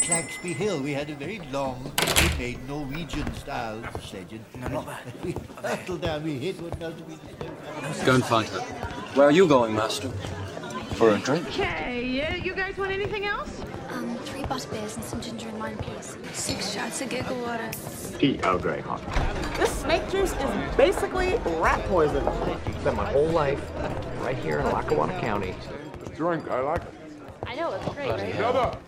Claxby Hill. We had a very long, homemade Norwegian-style sledging. No, not that. We hurtled down, we hit what else we just Go and find her. Where are you going, Master? For a drink? Okay, you guys want anything else? 3 butterbeers and some ginger and lime, please. 6 shots of giggle water. Pete Earl Grey hot. This snake juice is basically rat poison. Spent my whole life right here in Lackawanna County. Drink, I like it. I know, it's great, right? Another.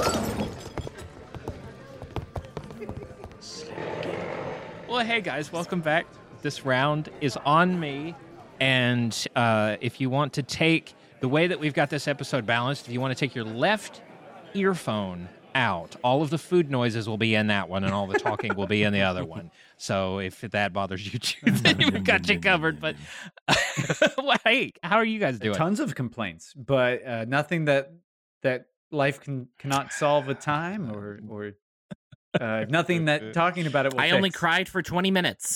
Well, hey guys, welcome back. This round is on me, and if you want to take the way that we've got this episode balanced, if you want to take your left earphone out, all of the food noises will be in that one, and all the talking will be in the other one. So if that bothers you too, then we've got you covered. But well, hey, how are you guys doing? Tons of complaints, but nothing that life cannot solve with time, or nothing that talking about it will I fix. only cried for 20 minutes.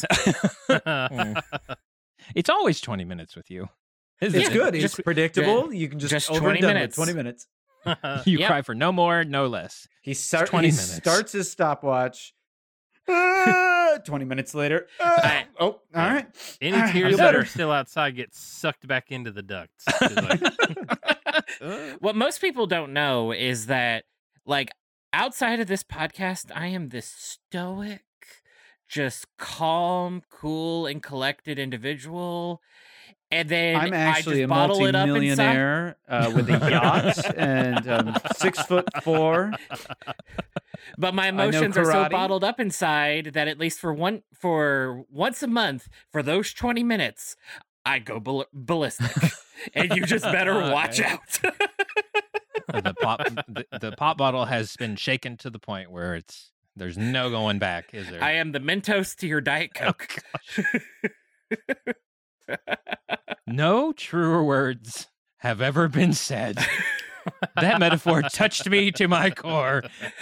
It's always 20 minutes with you. It's good. It's predictable. You can just over 20 and done with minutes. 20 minutes. You cry for no more, no less. He 20 he minutes. starts his stopwatch. 20 minutes later. All right. Any tears that are still outside get sucked back into the ducts. What most people don't know is that, like, outside of this podcast, I am this stoic, just calm, cool, and collected individual. And then I'm actually I a just bottle it up inside. multi-millionaire with a yacht and 6'4". But my emotions are so karate. bottled up inside that at least for once a month, for those 20 minutes, I go ballistic. And you just better watch out. The pop bottle has been shaken to the point where there's no going back, is there? I am the Mentos to your Diet Coke. No truer words have ever been said. That metaphor touched me to my core.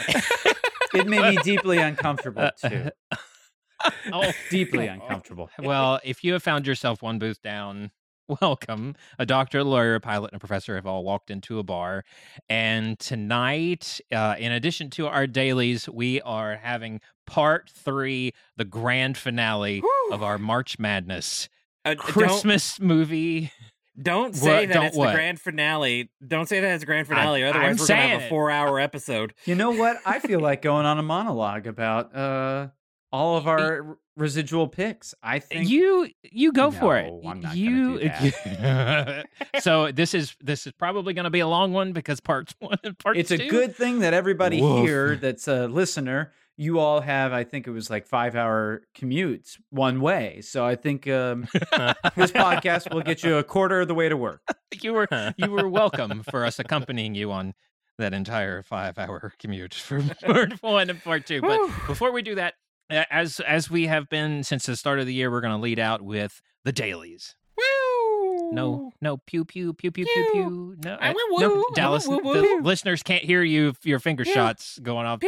It made me deeply uncomfortable, too. Oh, Deeply uncomfortable. well, if you have found yourself one booth down, welcome. A doctor, a lawyer, a pilot, and a professor have all walked into a bar. And tonight, in addition to our dailies, we are having part 3, the grand finale of our March Madness Christmas movie. Don't say that it's what? the grand finale. Don't say that it's the grand finale, or otherwise I'm we're going to saying have a 4-hour episode. You know what? I feel like going on a monologue about all of our residual picks. I think You go for it. No, I'm not gonna do that. So this is probably going to be a long one because parts 1 and part 2. It's a good thing that everybody Woof. here that's a listener, you all have, I think it was like 5-hour commutes one way. So I think this podcast will get you a quarter of the way to work. You were welcome for us accompanying you on that entire 5-hour commute for part 1 and part 2. But before we do that, as we have been since the start of the year, we're going to lead out with the dailies. Woo! No, pew, pew, pew, pew, pew, pew. No, I went no, woo, I Dallas, went woo, the woo. listeners can't hear your finger shots going off.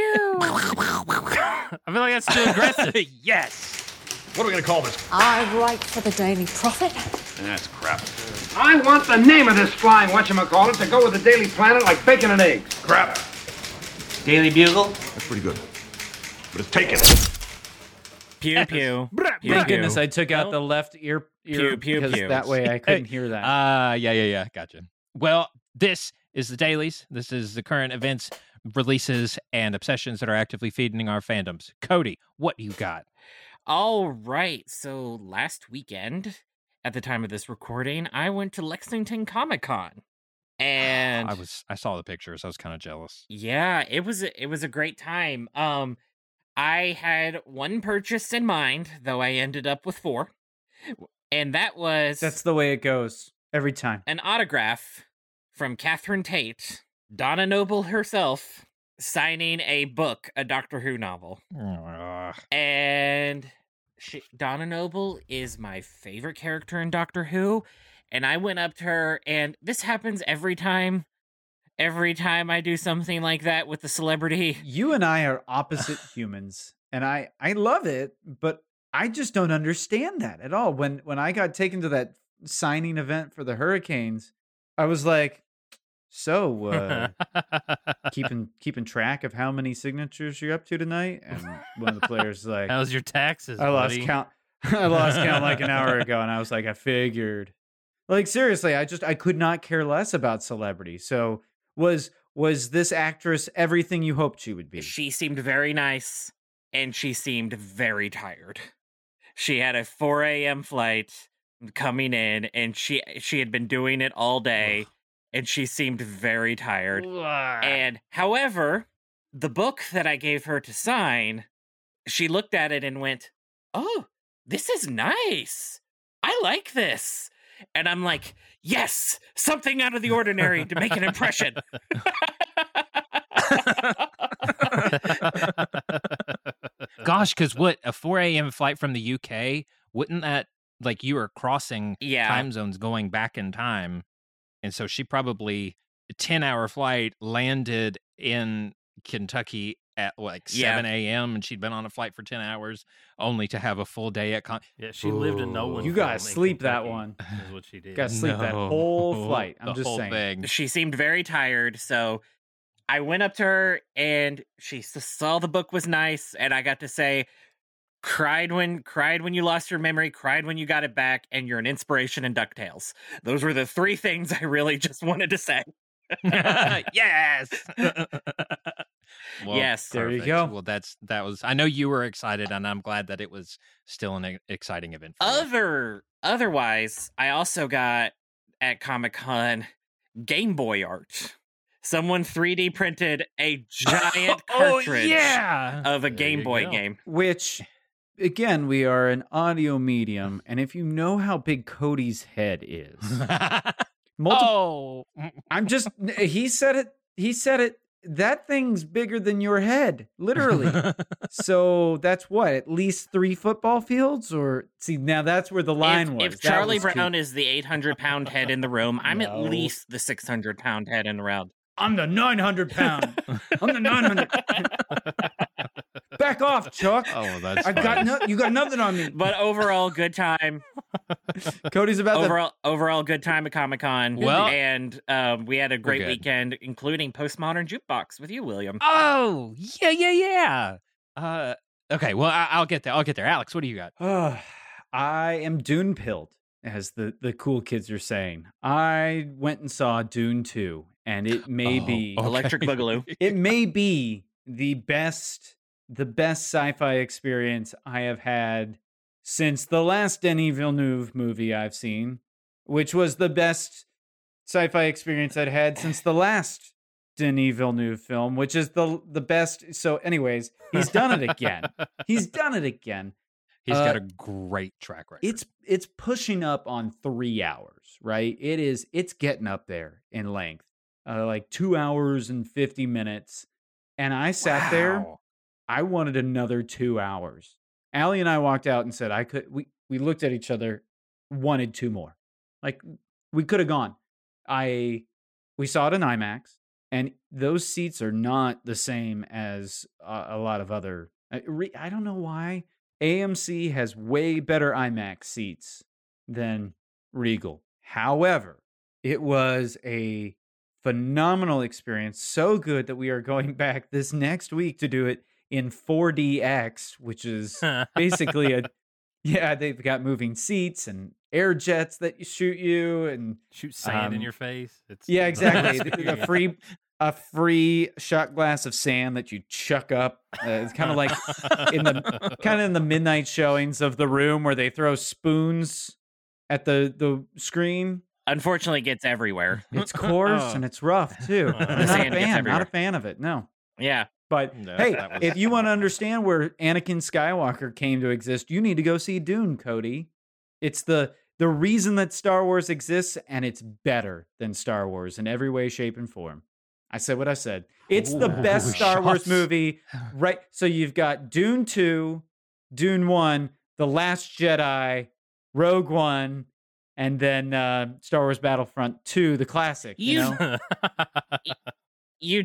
I feel like that's too aggressive. Yes. What are we going to call this? I write for the Daily Prophet. That's crap. I want the name of this flying whatchamacallit to go with the Daily Planet like bacon and eggs. Crap. Daily Bugle. That's pretty good. But it's taken. Pew, pew. Pew, Thank pew. goodness I took out the left ear Pew, pew, because pew. that way I couldn't hear that. Yeah. Gotcha. Well, this is the dailies. This is the current events, releases, and obsessions that are actively feeding our fandoms. Cody, what do you got? All right. So last weekend, at the time of this recording, I went to Lexington Comic-Con. And I saw the pictures. I was kind of jealous. yeah, it was a great time. I had one purchase in mind, though I ended up with 4. And that was That's the way it goes every time. an autograph from Catherine Tate, Donna Noble herself, signing a book, a Doctor Who novel. And Donna Noble is my favorite character in Doctor Who. And I went up to her, and this happens every time I do something like that with the celebrity. You and I are opposite humans, and I love it, but I just don't understand that at all. When I got taken to that signing event for the Hurricanes, I was like, So, keeping track of how many signatures you're up to tonight? And one of the players is like, How's your taxes? I lost buddy? count. I lost count like an hour ago, and I was like, I figured. Like seriously, I could not care less about celebrity. So was this actress everything you hoped she would be? She seemed very nice, and she seemed very tired. She had a 4 a.m. flight coming in, and she had been doing it all day, and she seemed very tired. And however, the book that I gave her to sign, she looked at it and went, "Oh, this is nice. I like this." And I'm like, yes, something out of the ordinary to make an impression. Gosh, because what, a 4 a.m. flight from the UK, wouldn't that, like, you were crossing time zones going back in time? And so she probably, a 10-hour flight, landed in Kentucky at like 7 a.m. and she'd been on a flight for 10 hours only to have a full day at Yeah, she lived in Nolan. You gotta sleep that one. Is what she did. Gotta sleep that whole flight. I'm the just whole saying. thing. She seemed very tired, so I went up to her and she saw the book was nice, and I got to say, cried when you lost your memory, cried when you got it back, and you're an inspiration in DuckTales. Those were the three things I really just wanted to say. Yes. Well, yes. There you perfect. go. Well, that was. I know you were excited, and I'm glad that it was still an exciting event. For you. Otherwise, I also got at Comic-Con Game Boy art. Someone 3D printed a giant cartridge of a Game Boy game. Which, again, we are an audio medium, and if you know how big Cody's head is, I'm just. He said it. That thing's bigger than your head, literally. So that's what, at least 3 football fields? Or see, now that's where the line was. If Charlie Brown is the 800-pound head in the room, I'm at least the 600-pound head in the round. I'm the 900-pound. I'm the 900. Back off, Chuck. Oh, that's. You got nothing on me. But overall, good time. Cody's about overall good time at Comic-Con. Well, and we had a great weekend, including Postmodern Jukebox with you, William. Oh, yeah. Okay, well, I'll get there. Alex, what do you got? I am Dune pilled, as the cool kids are saying. I went and saw Dune 2, and it may be Electric Boogaloo. It may be the best sci-fi experience I have had since the last Denis Villeneuve movie I've seen, which was the best sci-fi experience I'd had since the last Denis Villeneuve film, which is the best. So anyways, he's done it again. He's got a great track record. It's pushing up on 3 hours, right? It's getting up there in length, like 2 hours and 50 minutes. And I sat there. I wanted another 2 hours. Allie and I walked out and said, we looked at each other, wanted 2 more. Like, we could have gone. We saw it in IMAX, and those seats are not the same as a lot of other. I don't know why. AMC has way better IMAX seats than Regal. However, it was a phenomenal experience. So good that we are going back this next week to do it in 4DX, which is basically they've got moving seats and air jets that shoot you and shoot sand in your face. Exactly. A free shot glass of sand that you chuck up. It's kind of like in the midnight showings of The Room where they throw spoons at the screen. Unfortunately, it gets everywhere. It's coarse and it's rough too. Not a fan of it. No. Yeah. But if you want to understand where Anakin Skywalker came to exist, you need to go see Dune, Cody. It's the reason that Star Wars exists, and it's better than Star Wars in every way, shape, and form. I said what I said. It's the best Star Wars movie, right? So you've got Dune 2, Dune 1, The Last Jedi, Rogue One, and then Star Wars Battlefront 2, the classic. You know? You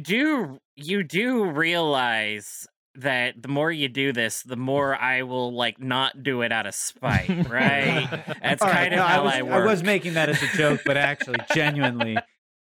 do realize that the more you do this, the more I will not do it out of spite, right? That's kind of how I work. I was making that as a joke, but actually, genuinely,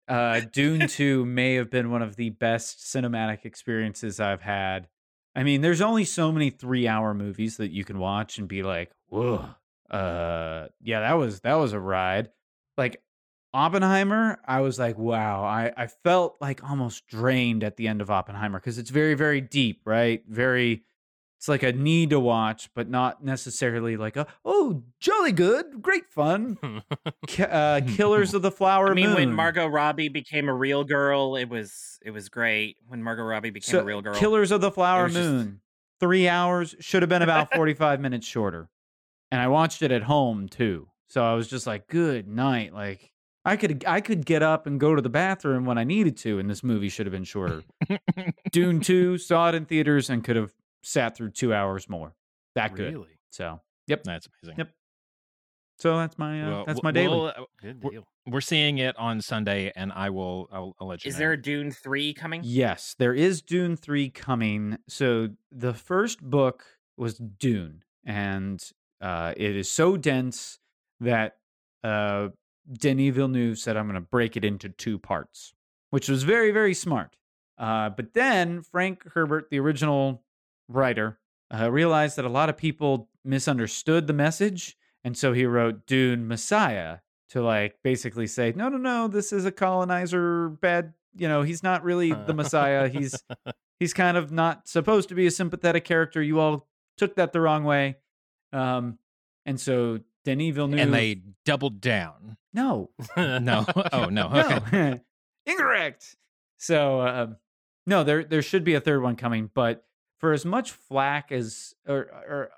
Dune 2 may have been one of the best cinematic experiences I've had. I mean, there's only so many 3-hour movies that you can watch and be like, whoa, yeah, that was a ride. Like Oppenheimer, I was like, wow, I felt like almost drained at the end of Oppenheimer because it's very, very deep, right? It's like a need to watch, but not necessarily like oh, jolly good, great fun. Killers of the Flower Moon. I mean, when Margot Robbie became a real girl, it was great. When Margot Robbie became a real girl. Killers of the Flower Moon, 3 hours, should have been about 45 minutes shorter. And I watched it at home too. So I was just like, good night. Like I could get up and go to the bathroom when I needed to, and this movie should have been shorter. Dune 2, saw it in theaters and could have sat through 2 hours more. That good. Really? So, yep. That's amazing. Yep. So that's my daily. Good deal. We're seeing it on Sunday, and I'll let you know. Is there a Dune 3 coming? Yes, there is Dune 3 coming. So the first book was Dune, and it is so dense that Denis Villeneuve said, I'm going to break it into 2 parts, which was very, very smart. But then Frank Herbert, the original writer, realized that a lot of people misunderstood the message, and so he wrote Dune Messiah to like basically say, no, this is a colonizer bad, he's not really the Messiah. He's kind of not supposed to be a sympathetic character. You all took that the wrong way. And so Denis Villeneuve... And they doubled down. No. No. Oh, no. Okay. No. Incorrect. So, no, there should be a third one coming, but for as much flack as for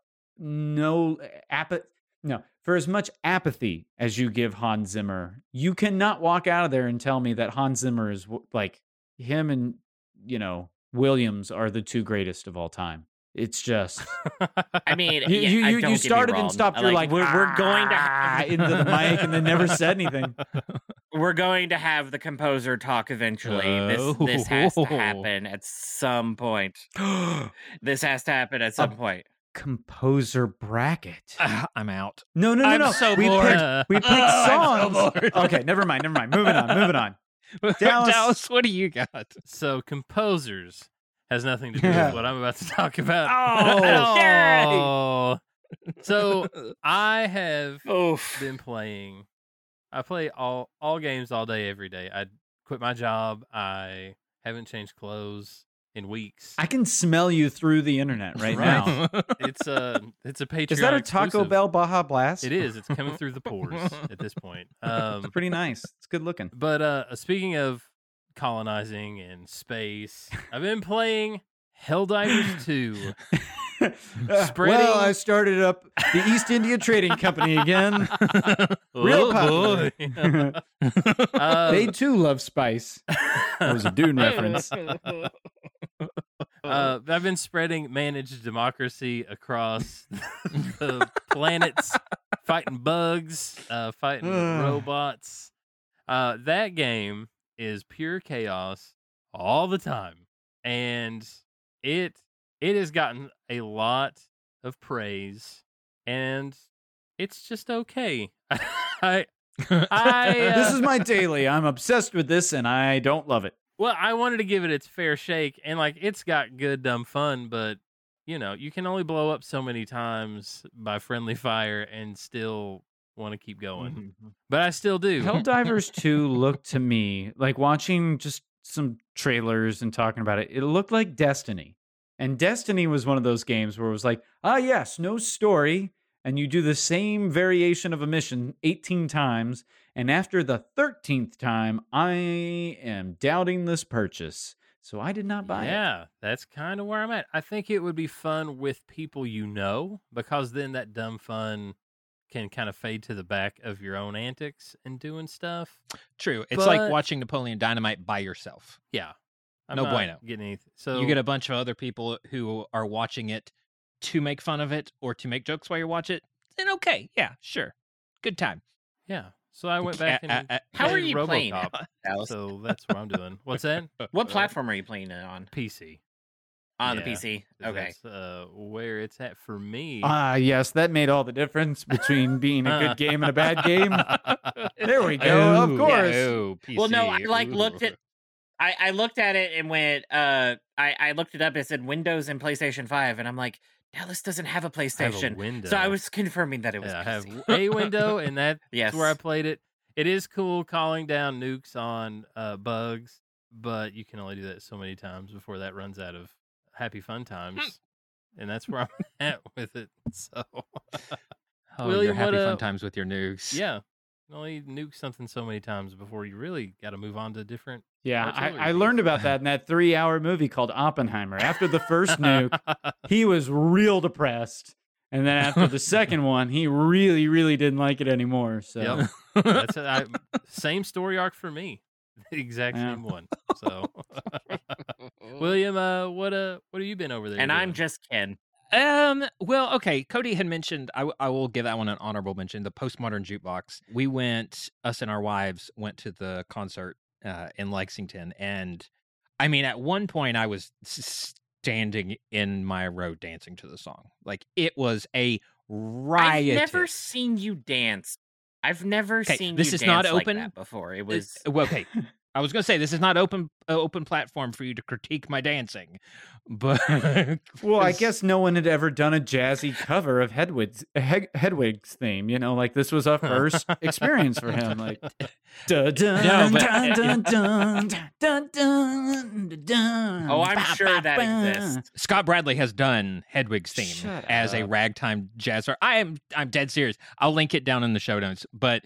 as much apathy as you give Hans Zimmer, you cannot walk out of there and tell me that Hans Zimmer is like him and Williams are the 2 greatest of all time. It's just, I mean, you started and stopped. You're like we're going to into the mic and then never said anything. We're going to have the composer talk eventually. This has to happen at some point. This has to happen at some point. Composer bracket. I'm out. No. I'm so bored. We picked songs. I'm so bored. Okay, never mind. Moving on. Dallas, what do you got? So composers has nothing to do with what I'm about to talk about. Oh, So I have been playing. I play all games all day, every day. I quit my job. I haven't changed clothes in weeks. I can smell you through the internet right now. It's a Patreon. Is that a Taco exclusive. Bell Baja Blast? It is. It's coming through the pores at this point. It's pretty nice. It's good looking. But speaking of colonizing and space, I've been playing Helldivers 2. Well, I started up the East India Trading Company again. Real popular. They too love spice. That was a Dune reference. I've been spreading managed democracy across the planets, fighting bugs, fighting robots. That game is pure chaos all the time, and it has gotten a lot of praise, and it's just okay. This is my daily. I'm obsessed with this, and I don't love it. Well, I wanted to give it its fair shake, and like it's got good dumb fun, but you can only blow up so many times by friendly fire and still want to keep going. Mm-hmm. But I still do. Helldivers 2 looked to me like, watching just some trailers and talking about it, it looked like Destiny. And Destiny was one of those games where it was like, yes, no story, and you do the same variation of a mission 18 times, and after the 13th time, I am doubting this purchase. So I did not buy it. Yeah, that's kind of where I'm at. I think it would be fun with people because then that dumb fun can kind of fade to the back of your own antics and doing stuff. True. It's like watching Napoleon Dynamite by yourself. Yeah. I'm no not bueno. Getting anything. So you get a bunch of other people who are watching it to make fun of it or to make jokes while you watch it. Then okay, yeah, sure, good time. Yeah. So I went back and how are you RoboCop, playing, Alice? So that's what I'm doing. What's that? What platform are you playing it on? PC. On the PC. 'cause Okay. That's where it's at for me. Yes, that made all the difference between being a good game and a bad game. There we go. Of course. Oh, PC. Well, no, I Ooh. looked at. I looked at it and went. I looked it up. It said Windows and PlayStation 5, and I'm like, Dallas doesn't have a I have a PlayStation. window. So I was confirming that it was. Yeah, I have PC. a window, and that's Yes. where I played it. It is cool calling down nukes on bugs, but you can only do that so many times before that runs out of happy fun times, and that's where I'm at with it. So, Oh, William, your happy what, fun times with your nukes. yeah, you can only nuke something so many times before you really got to move on to different. Yeah, artillery I learned about that in that 3-hour movie called Oppenheimer. After the first nuke, he was real depressed. And then after the second one, he really, really didn't like it anymore. So Yep. That's same story arc for me. The exact Yeah. same one. So, William, what have you been over there? And I'm doing? just Ken. Well, okay. Cody had mentioned, I will give that one an honorable mention, the Postmodern Jukebox. We went, us and our wives went to the concert in Lexington. And I mean, at one point I was standing in my row dancing to the song. Like, it was a riot. I've never seen you dance. I've never seen this you is dance not like open that before. It was well, okay. I was going to say this is not open platform for you to critique my dancing, but well, I guess no one had ever done a jazzy cover of Hedwig's theme. You know, like this was a first experience for him. Like, dun, dun, No, but- dun, dun, dun, dun, dun, dun, Oh, I'm ba, sure ba, that ba. exists. Scott Bradley has done Hedwig's theme Shut as a up. ragtime jazzer. I'm dead serious. I'll link it down in the show notes. But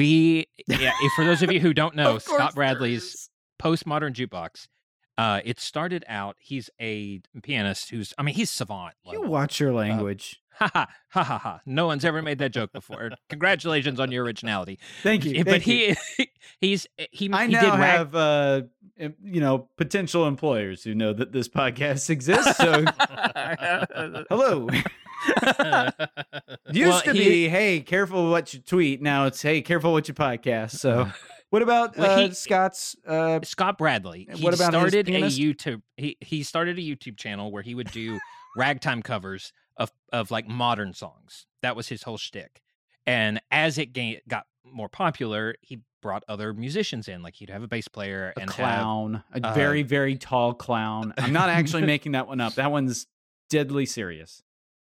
for those of you who don't know, Of course Scott there Bradley's is. Postmodern Jukebox. It started out. He's a pianist he's savant. You level. watch your language. Ha ha ha ha ha! No one's ever made that joke before. Congratulations on your originality. Thank you. But thank you. he I he now did have potential employers who know that this podcast exists. So hello. It used to be, hey, careful what you tweet. Now it's, hey, careful what you podcast. So what about Scott's Scott Bradley? He what about his started a pianist? YouTube. He started a YouTube channel where he would do ragtime covers of like modern songs. That was his whole shtick. And as it got more popular, he brought other musicians in. Like he'd have a bass player a and clown, a very, very tall clown. I'm not actually making that one up. That one's deadly serious.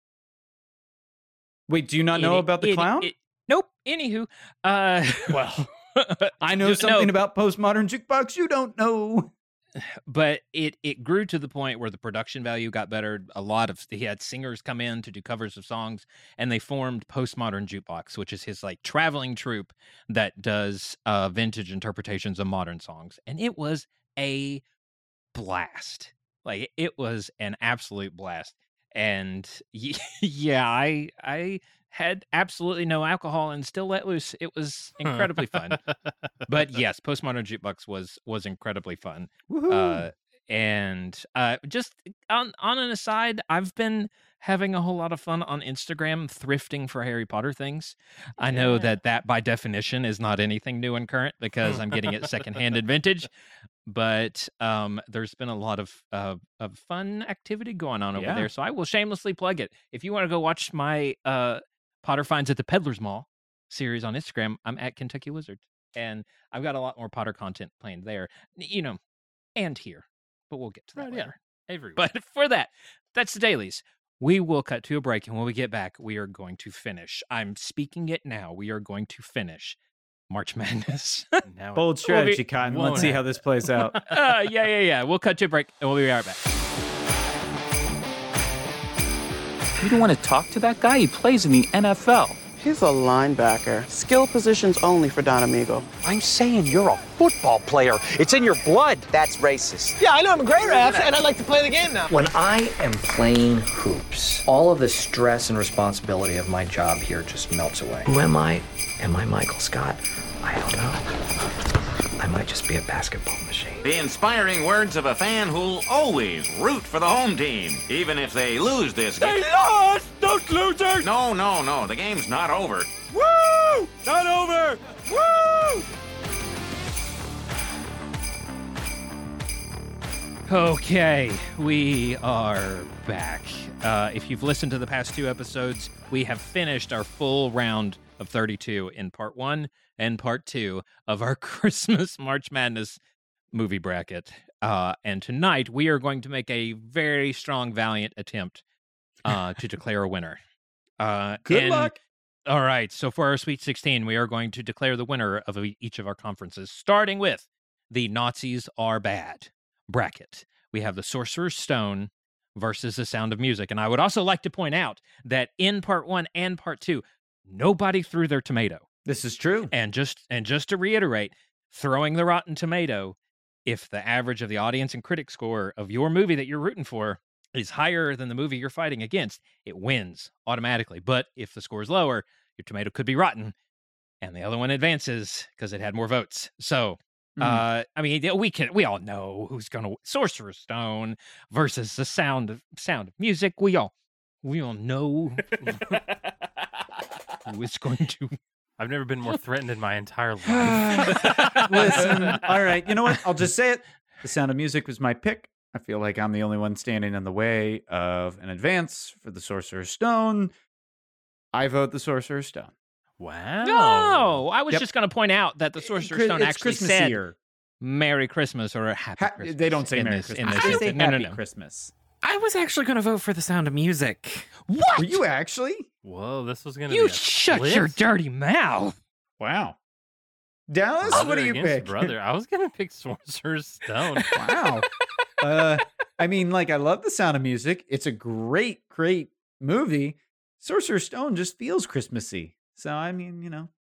Wait, do you not know about the clown? Nope. Anywho, well, I know something about Postmodern Jukebox you don't know. But it grew to the point where the production value got better. He had singers come in to do covers of songs, and they formed Postmodern Jukebox, which is his like traveling troupe that does vintage interpretations of modern songs. And it was a blast. Like it was an absolute blast. And yeah, I had absolutely no alcohol and still let loose. It was incredibly fun. But yes, Postmodern Jukebox was incredibly fun. And just on an aside, I've been having a whole lot of fun on Instagram thrifting for Harry Potter things. I know that by definition is not anything new and current because I'm getting it secondhand and vintage. But there's been a lot of fun activity going on over there. So I will shamelessly plug it. If you want to go watch my Potter Finds at the Peddler's Mall series on Instagram, I'm at Kentucky Wizard. And I've got a lot more Potter content planned there, and here. But we'll get to that later. Everywhere. But for that's the dailies. We will cut to a break, and when we get back, we are going to finish. I'm speaking it now. We are going to finish March Madness. Bold strategy, Cotton. Let's see how this plays out. Yeah. We'll cut to a break, and we'll be right back. You don't want to talk to that guy? He plays in the NFL. He's a linebacker. Skill positions only for Don Amigo. I'm saying you're a football player. It's in your blood. That's racist. Yeah, I know. I'm a great ref, and I like to play the game now. When I am playing hoops, all of the stress and responsibility of my job here just melts away. Who am I? Am I Michael Scott? I don't know. I might just be a basketball machine. The inspiring words of a fan who'll always root for the home team, even if they lose this game. They lost! Those losers! No. The game's not over. Woo! Not over! Woo! Okay, we are back. If you've listened to the past 2 episodes, we have finished our full round of 32 in part 1 and part 2 of our Christmas March Madness movie bracket. And tonight, we are going to make a very strong, valiant attempt to declare a winner. Good luck. All right, so for our Sweet 16, we are going to declare the winner of each of our conferences, starting with the Nazis Are Bad bracket. We have the Sorcerer's Stone versus The Sound of Music. And I would also like to point out that in part 1 and part 2, nobody threw their tomato. This is true. And just to reiterate, throwing the Rotten Tomato, if the average of the audience and critic score of your movie that you're rooting for is higher than the movie you're fighting against, it wins automatically. But if the score is lower, your tomato could be rotten, and the other one advances because it had more votes. So, I mean, we all know who's going to Sorcerer's Stone versus The Sound of Music. We all know who is going to. I've never been more threatened in my entire life. Listen, all right, you know what? I'll just say it. The Sound of Music was my pick. I feel like I'm the only one standing in the way of an advance for the Sorcerer's Stone. I vote the Sorcerer's Stone. Wow. No, I was just going to point out that the Sorcerer's Stone actually said Christmasier. Merry Christmas or Happy Christmas. They don't say in Merry this- Christmas. in this- They say no, Happy no. Christmas. I was actually going to vote for The Sound of Music. What? Were you actually? Whoa, this was going to You be a shut split. your dirty mouth. Wow. Dallas, Brother what do you against pick? Brother, I was going to pick Sorcerer's Stone. Wow. I mean, like, I love The Sound of Music. It's a great, great movie. Sorcerer's Stone just feels Christmassy. So, I mean,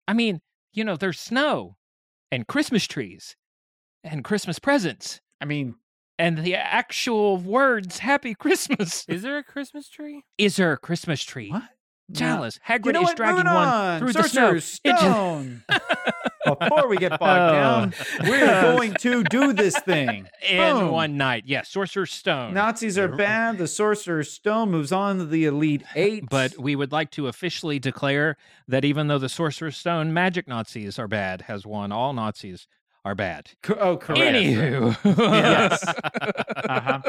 There's snow and Christmas trees and Christmas presents. I mean, and the actual words "Happy Christmas." Is there a Christmas tree? Is there a Christmas tree? What? Chalice. Hagrid You know is what? dragging Moving one on. through Sorcerer's the snow. Stone. Before we get bogged down, we're going to do this thing. In Boom. one night. Yes, Sorcerer's Stone. Nazis are bad. The Sorcerer's Stone moves on to the Elite Eight. But we would like to officially declare that even though the Sorcerer's Stone magic Nazis are bad, has won. All Nazis are bad. Correct. Anywho. Yes. Uh-huh.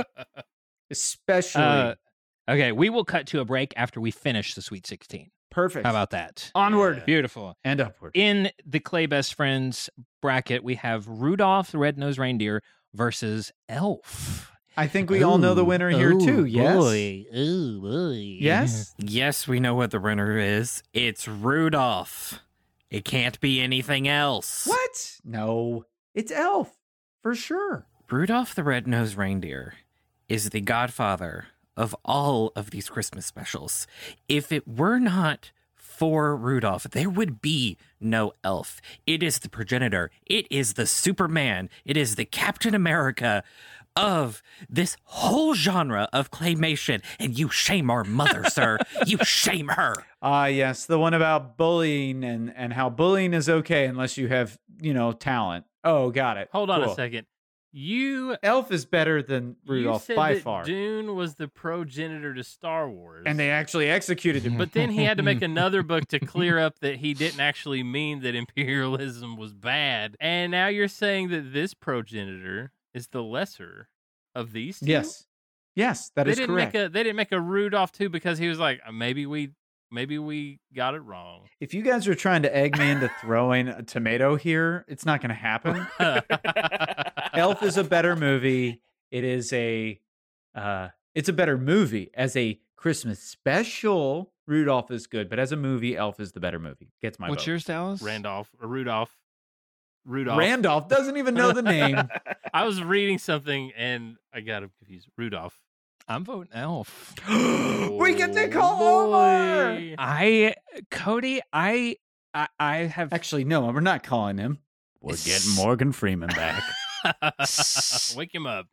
Especially. Okay, we will cut to a break after we finish the Sweet 16. Perfect. How about that? Onward. Beautiful. And upward. In the Clay Best Friends bracket, we have Rudolph the Red-Nosed Reindeer versus Elf. I think we all know the winner here, too. Yes. Oh, boy. Yes? Yes, we know what the winner is. It's Rudolph. It can't be anything else. What? No. It's Elf. For sure. Rudolph the Red-Nosed Reindeer is the godfather of all of these Christmas specials. If it were not for Rudolph, there would be no Elf. It is the progenitor. It is the Superman. It is the Captain America of this whole genre of claymation. And you shame our mother, sir. You shame her. Yes. The one about bullying and how bullying is okay unless you have, talent. Oh, got it. Hold on Cool. a second. Elf is better than Rudolph you said by that far. Dune was the progenitor to Star Wars. And they actually executed him. But then he had to make another book to clear up that he didn't actually mean that imperialism was bad. And now you're saying that this progenitor is the lesser of these two? Yes. Yes, that is correct. They didn't make a Rudolph too because he was like, maybe we got it wrong. If you guys are trying to egg me into throwing a tomato here, it's not going to happen. Elf is a better movie. It's a better movie. As a Christmas special, Rudolph is good, but as a movie, Elf is the better movie. Gets my What's vote. yours, Dallas? Rudolph. Randolph doesn't even know the name. I was reading something and I got him confused. Rudolph. I'm voting Elf. We get to call Omar. Cody, I have Actually, no, we're not calling him. We're getting Morgan Freeman back. Wake him up.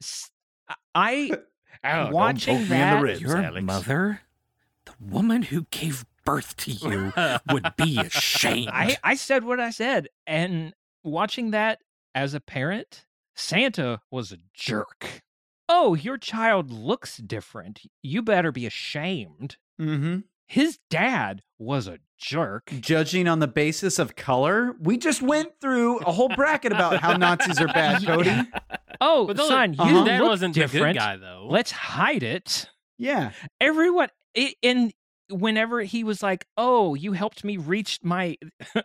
Watching that. Your mother, the woman who gave birth to you, would be ashamed. I said what I said, and watching that as a parent, Santa was a jerk. Oh, your child looks different. You better be ashamed. Mm-hmm. his dad was a jerk. Judging on the basis of color, we just went through a whole bracket about how Nazis are bad, Cody. Oh, But son, his you dad look wasn't the good different. guy, though. Let's hide it. Yeah. Everyone, and whenever he was like, "Oh, you helped me reach my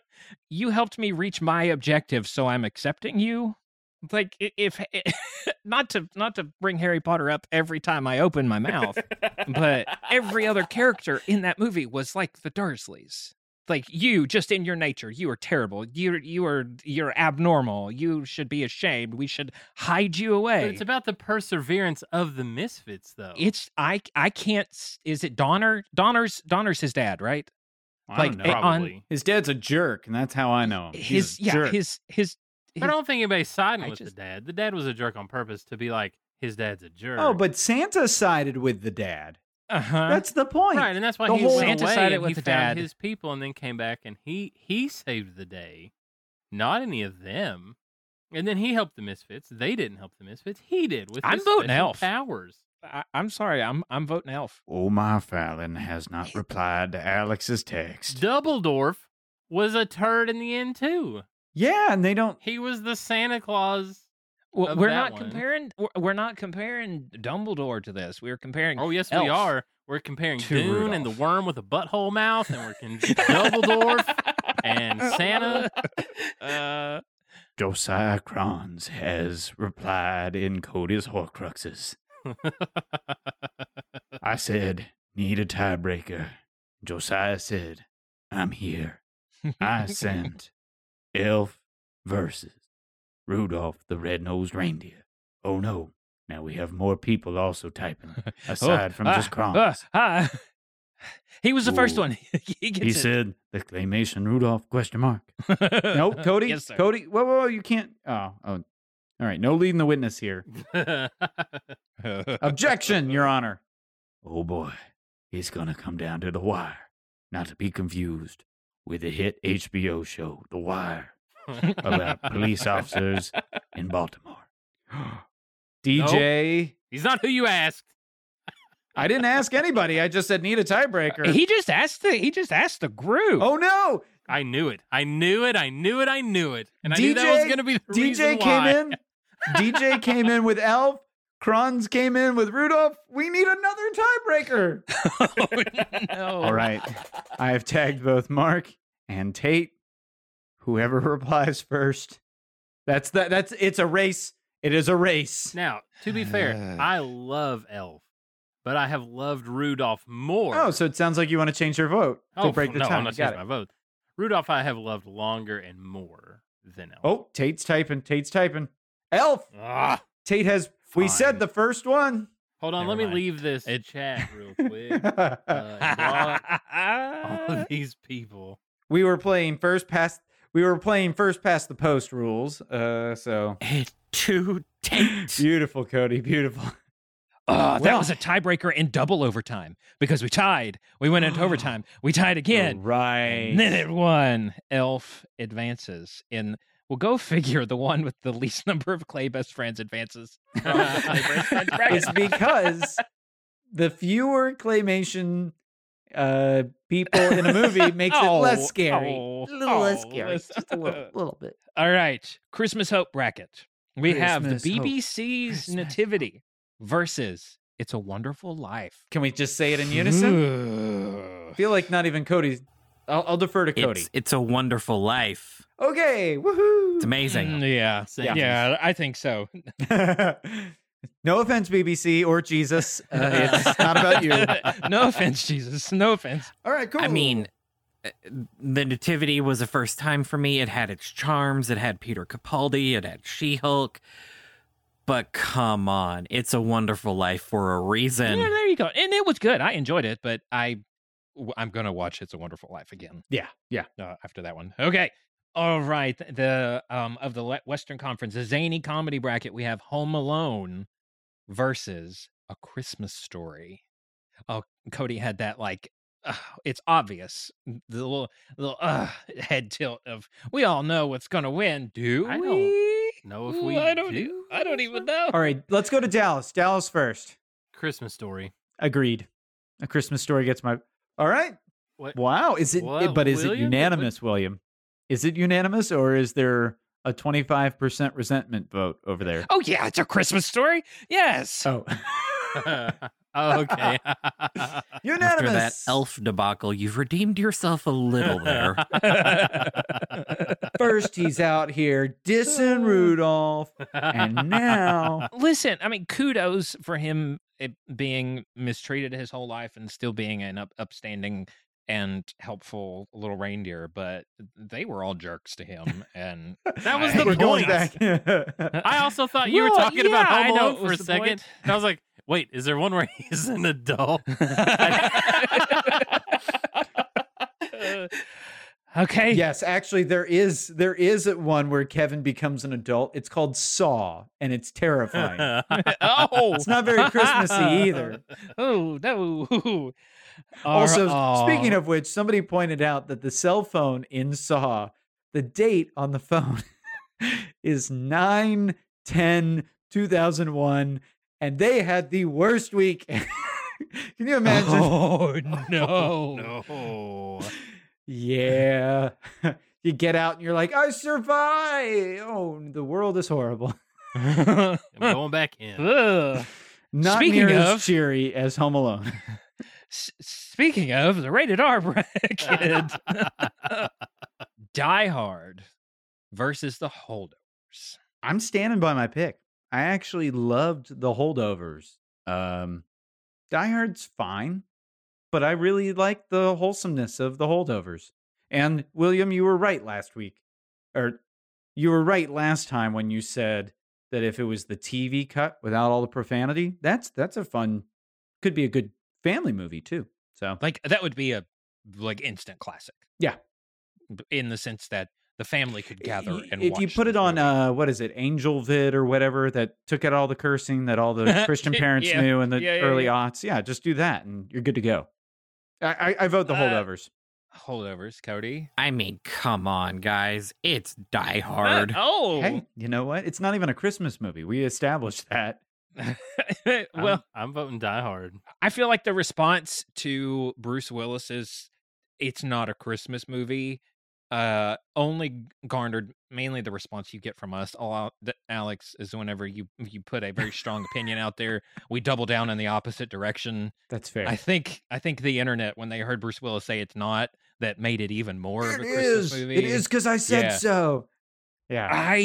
objective, so I'm accepting you." Like, if not to bring Harry Potter up every time I open my mouth, but every other character in that movie was like the Dursleys. Like, you, just in your nature, you are terrible. You're abnormal. You should be ashamed. We should hide you away. But it's about the perseverance of the misfits, though. It's I can't. Is it Donner? Donner's his dad, right? I don't know. Probably. His dad's a jerk, and that's how I know him. He's a jerk. his. But I don't think anybody's siding with the dad. The dad was a jerk on purpose to be like, his dad's a jerk. Oh, but Santa sided with the dad. That's the point. Right, and that's why The he whole- went Santa away sided and with he the found dad. his people and then came back and he saved the day. Not any of them. And then he helped the misfits. They didn't help the misfits. He did with I'm his voting special Elf. powers. I'm sorry. I'm voting Elf. Omar Fallon has not replied to Alex's text. Dumbledore was a turd in the end too. Yeah, and they don't. He was the Santa Claus. Well, of we're that not one. comparing. We're not comparing Dumbledore to this. We're comparing. Oh yes, Elf. we are. We're comparing to Dune and the worm with a butthole mouth, and we're Dumbledore and Santa. Josiah Kronz has replied in Cody's Horcruxes. I said, need a tiebreaker. Josiah said, I'm here. I sent Elf versus Rudolph the Red-Nosed Reindeer. Oh no, now we have more people also typing, aside from just Kronz. He was the first Ooh. one. He gets He it. said, exclamation Rudolph, question mark. Nope, Cody, Yes, sir. Cody, whoa, you can't. Oh, all right, no leading the witness here. Objection, Your Honor. Oh boy, it's gonna come down to the wire. Not to be confused with the hit HBO show, The Wire, about police officers in Baltimore. DJ. Nope. He's not who you asked. I didn't ask anybody. I just said need a tiebreaker. He just asked the group. Oh no! I knew it. And I knew that was going to be the reason DJ came why. in. DJ came in with Elf. Kronz came in with Rudolph. We need another tiebreaker. No. All right. I have tagged both Mark and Tate. Whoever replies first. That's it's a race. It is a race. Now, to be fair, I love Elf, but I have loved Rudolph more. Oh, so it sounds like you want to change your vote to break the no, tie. I'm not Got changing my vote. Rudolph, I have loved longer and more than Elf. Oh, Tate's typing. Elf. Ah, Tate has. We Fine. said the first one. hold on, Never let me mind. leave this chat real quick. Block all of these people. We were playing first past the post rules. So To Tate. beautiful, Cody. Beautiful. That Well- was a tiebreaker in double overtime because we tied. We went into overtime. We tied again. Right. And then it won. Elf advances in. Well, go figure. The one with the least number of Clay best friends advances. from the Clay best friends bracket. It's because the fewer claymation people in a movie makes it less scary. A little less scary. Just a little bit. All right. Christmas Hope bracket. We have the Christmas Hope. BBC's Christmas Nativity versus It's a Wonderful Life. Can we just say it in unison? I feel like not even Cody's. I'll defer to Cody. It's a wonderful life. Okay, woohoo! It's amazing. Yeah. Yeah, I think so. No offense, BBC or Jesus. It's not about you. No offense, Jesus. No offense. All right, cool. I mean, the Nativity was a first time for me. It had its charms. It had Peter Capaldi. It had She-Hulk. But come on, It's a Wonderful Life for a reason. Yeah, there you go. And it was good. I enjoyed it, but I'm going to watch It's a Wonderful Life again. Yeah. After that one. Okay. All right. The of the Western Conference, the zany comedy bracket, we have Home Alone versus A Christmas Story. Oh, Cody had that it's obvious. The little head tilt of we all know what's going to win. Do I we? don't know if we I don't even know. All right, let's go to Dallas. Dallas first. Christmas Story. Agreed. A Christmas Story gets my. All right. What? Wow. Is it? What, But is it William? unanimous, William? Is it unanimous, or is there a 25% resentment vote over there? Oh yeah, it's a Christmas Story. Yes. Oh. Oh, okay. Unanimous. After that elf debacle, you've redeemed yourself a little there. First, he's out here dissing Rudolph, and now Listen, I mean, kudos for him being mistreated his whole life and still being an upstanding and helpful little reindeer, but they were all jerks to him, and That was the we're going point. back. I also thought you were Well, talking about yeah, I Home know Alone it for a was the second. point. And I was like, wait, is there one where he's an adult? Okay. Yes, actually, there is one where Kevin becomes an adult. It's called Saw, and it's terrifying. Oh, It's not very Christmassy either. Oh no. Also, speaking of which, somebody pointed out that the cell phone in Saw, the date on the phone is 9/10/2001, and they had the worst week. Can you imagine? Oh no. No. Yeah. You get out and you're like, I survived. Oh, the world is horrible. I'm going back in. Ugh. Not Speaking near of- as cheery as Home Alone. Speaking of the rated R bracket, Die Hard versus The Holdovers. I'm standing by my pick. I actually loved The Holdovers. Die Hard's fine, but I really like the wholesomeness of The Holdovers. And William, you were right last week. Or you were right last time when you said that if it was the TV cut without all the profanity, that's a fun, could be a good family movie too. So Like that would be a instant classic. yeah. In the sense that the family could gather and if watch you put it this on movie. what is it, Angel Vid or whatever, that took out all the cursing that all the Christian parents Yeah. knew in the Yeah, early yeah. aughts, yeah, just do that and you're good to go. I vote The Holdovers. Holdovers, Cody. I mean, come on, guys. It's Die Hard. Oh, Hey, you know what? It's not even a Christmas movie. We established that. well, I'm voting Die Hard. I feel like the response to Bruce Willis's "It's not a Christmas movie" only garnered mainly the response you get from us, Alex, is whenever you put a very strong opinion out there, we double down in the opposite direction. That's fair. I think the internet, when they heard Bruce Willis say it's not, that made it even more of a Christmas movie. It is because I said Yeah. so. Yeah.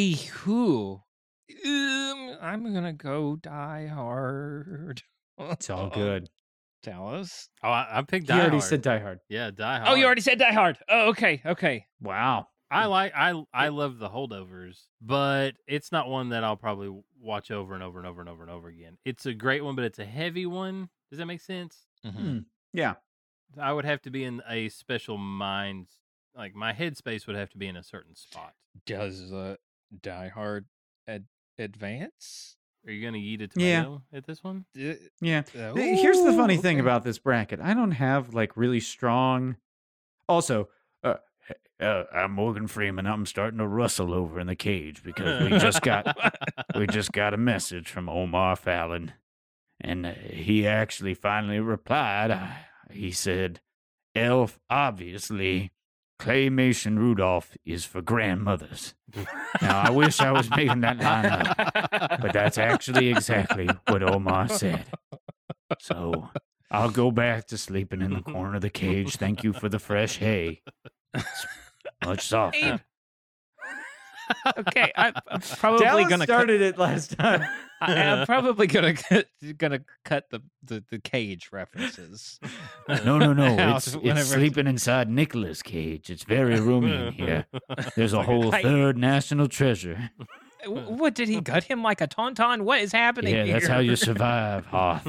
I'm gonna go Die Hard. It's all good. Tell us. Oh, I picked He Die already Hard. said Die Hard. Yeah, Die Hard. Oh, you already said Die Hard. Oh, okay. Wow. I love The Holdovers, but it's not one that I'll probably watch over and over and over and over and over again. It's a great one, but it's a heavy one. Does that make sense? Mm-hmm. Yeah. I would have to be in a special mind, like my headspace would have to be in a certain spot. Does Die Hard advance? Are you going to eat a Yeah. tomato at this one? Yeah. Here's the funny thing okay. about this bracket. I don't have like really strong. Also, I'm Morgan Freeman. I'm starting to rustle over in the cage because we just got a message from Omar Fallon, and he actually finally replied. He said, "Elf, obviously, Claymation Rudolph is for grandmothers." Now, I wish I was making that line up, but that's actually exactly what Omar said. So I'll go back to sleeping in the corner of the cage. Thank you for the fresh hay. It's much softer. Okay, I'm probably Dallas gonna started it last time. I'm probably gonna cut the cage references. No. out It's whenever- sleeping inside Nicolas Cage. It's very roomy in here. There's a whole third national treasure. What did he gut him like a tauntaun? What is happening Yeah, here? that's how you survive, Hoth.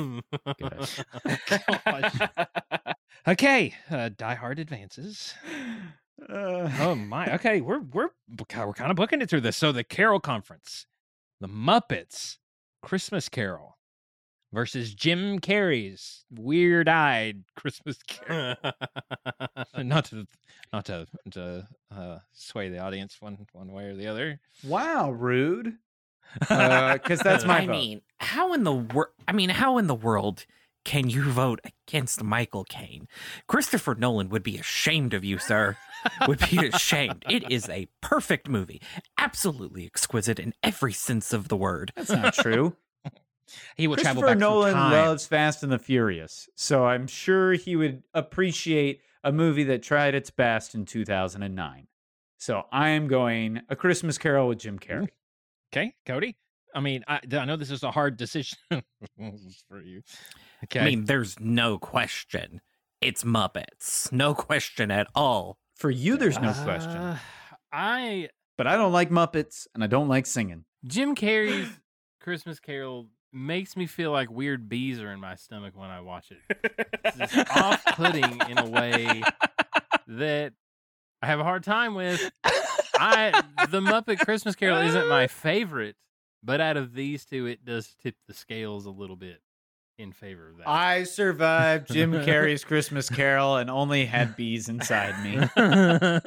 Gosh. Okay, Die Hard advances. Oh my. Okay, we're kind of booking it through this. So the Carol Conference, the Muppets Christmas Carol versus Jim Carrey's Weird-Eyed Christmas Carol. not to sway the audience one way or the other. Wow, rude. Because that's my I vote. mean, how in the world can you vote against Michael Caine? Christopher Nolan would be ashamed of you, sir. Would be ashamed. It is a perfect movie. Absolutely exquisite in every sense of the word. That's not true. He will travel Christopher back Nolan through time. loves Fast and the Furious, so I'm sure he would appreciate a movie that tried its best in 2009. So I am going A Christmas Carol with Jim Carrey. Okay, Cody. I mean, I know this is a hard decision for you. Okay. I mean, there's no question. It's Muppets. No question at all. For you, there's no question. But I don't like Muppets, and I don't like singing. Jim Carrey's Christmas Carol makes me feel like weird bees are in my stomach when I watch it. It's just off-putting in a way that I have a hard time with. The Muppet Christmas Carol isn't my favorite, but out of these two, it does tip the scales a little bit in favor of that. I survived Jim Carrey's Christmas Carol and only had bees inside me.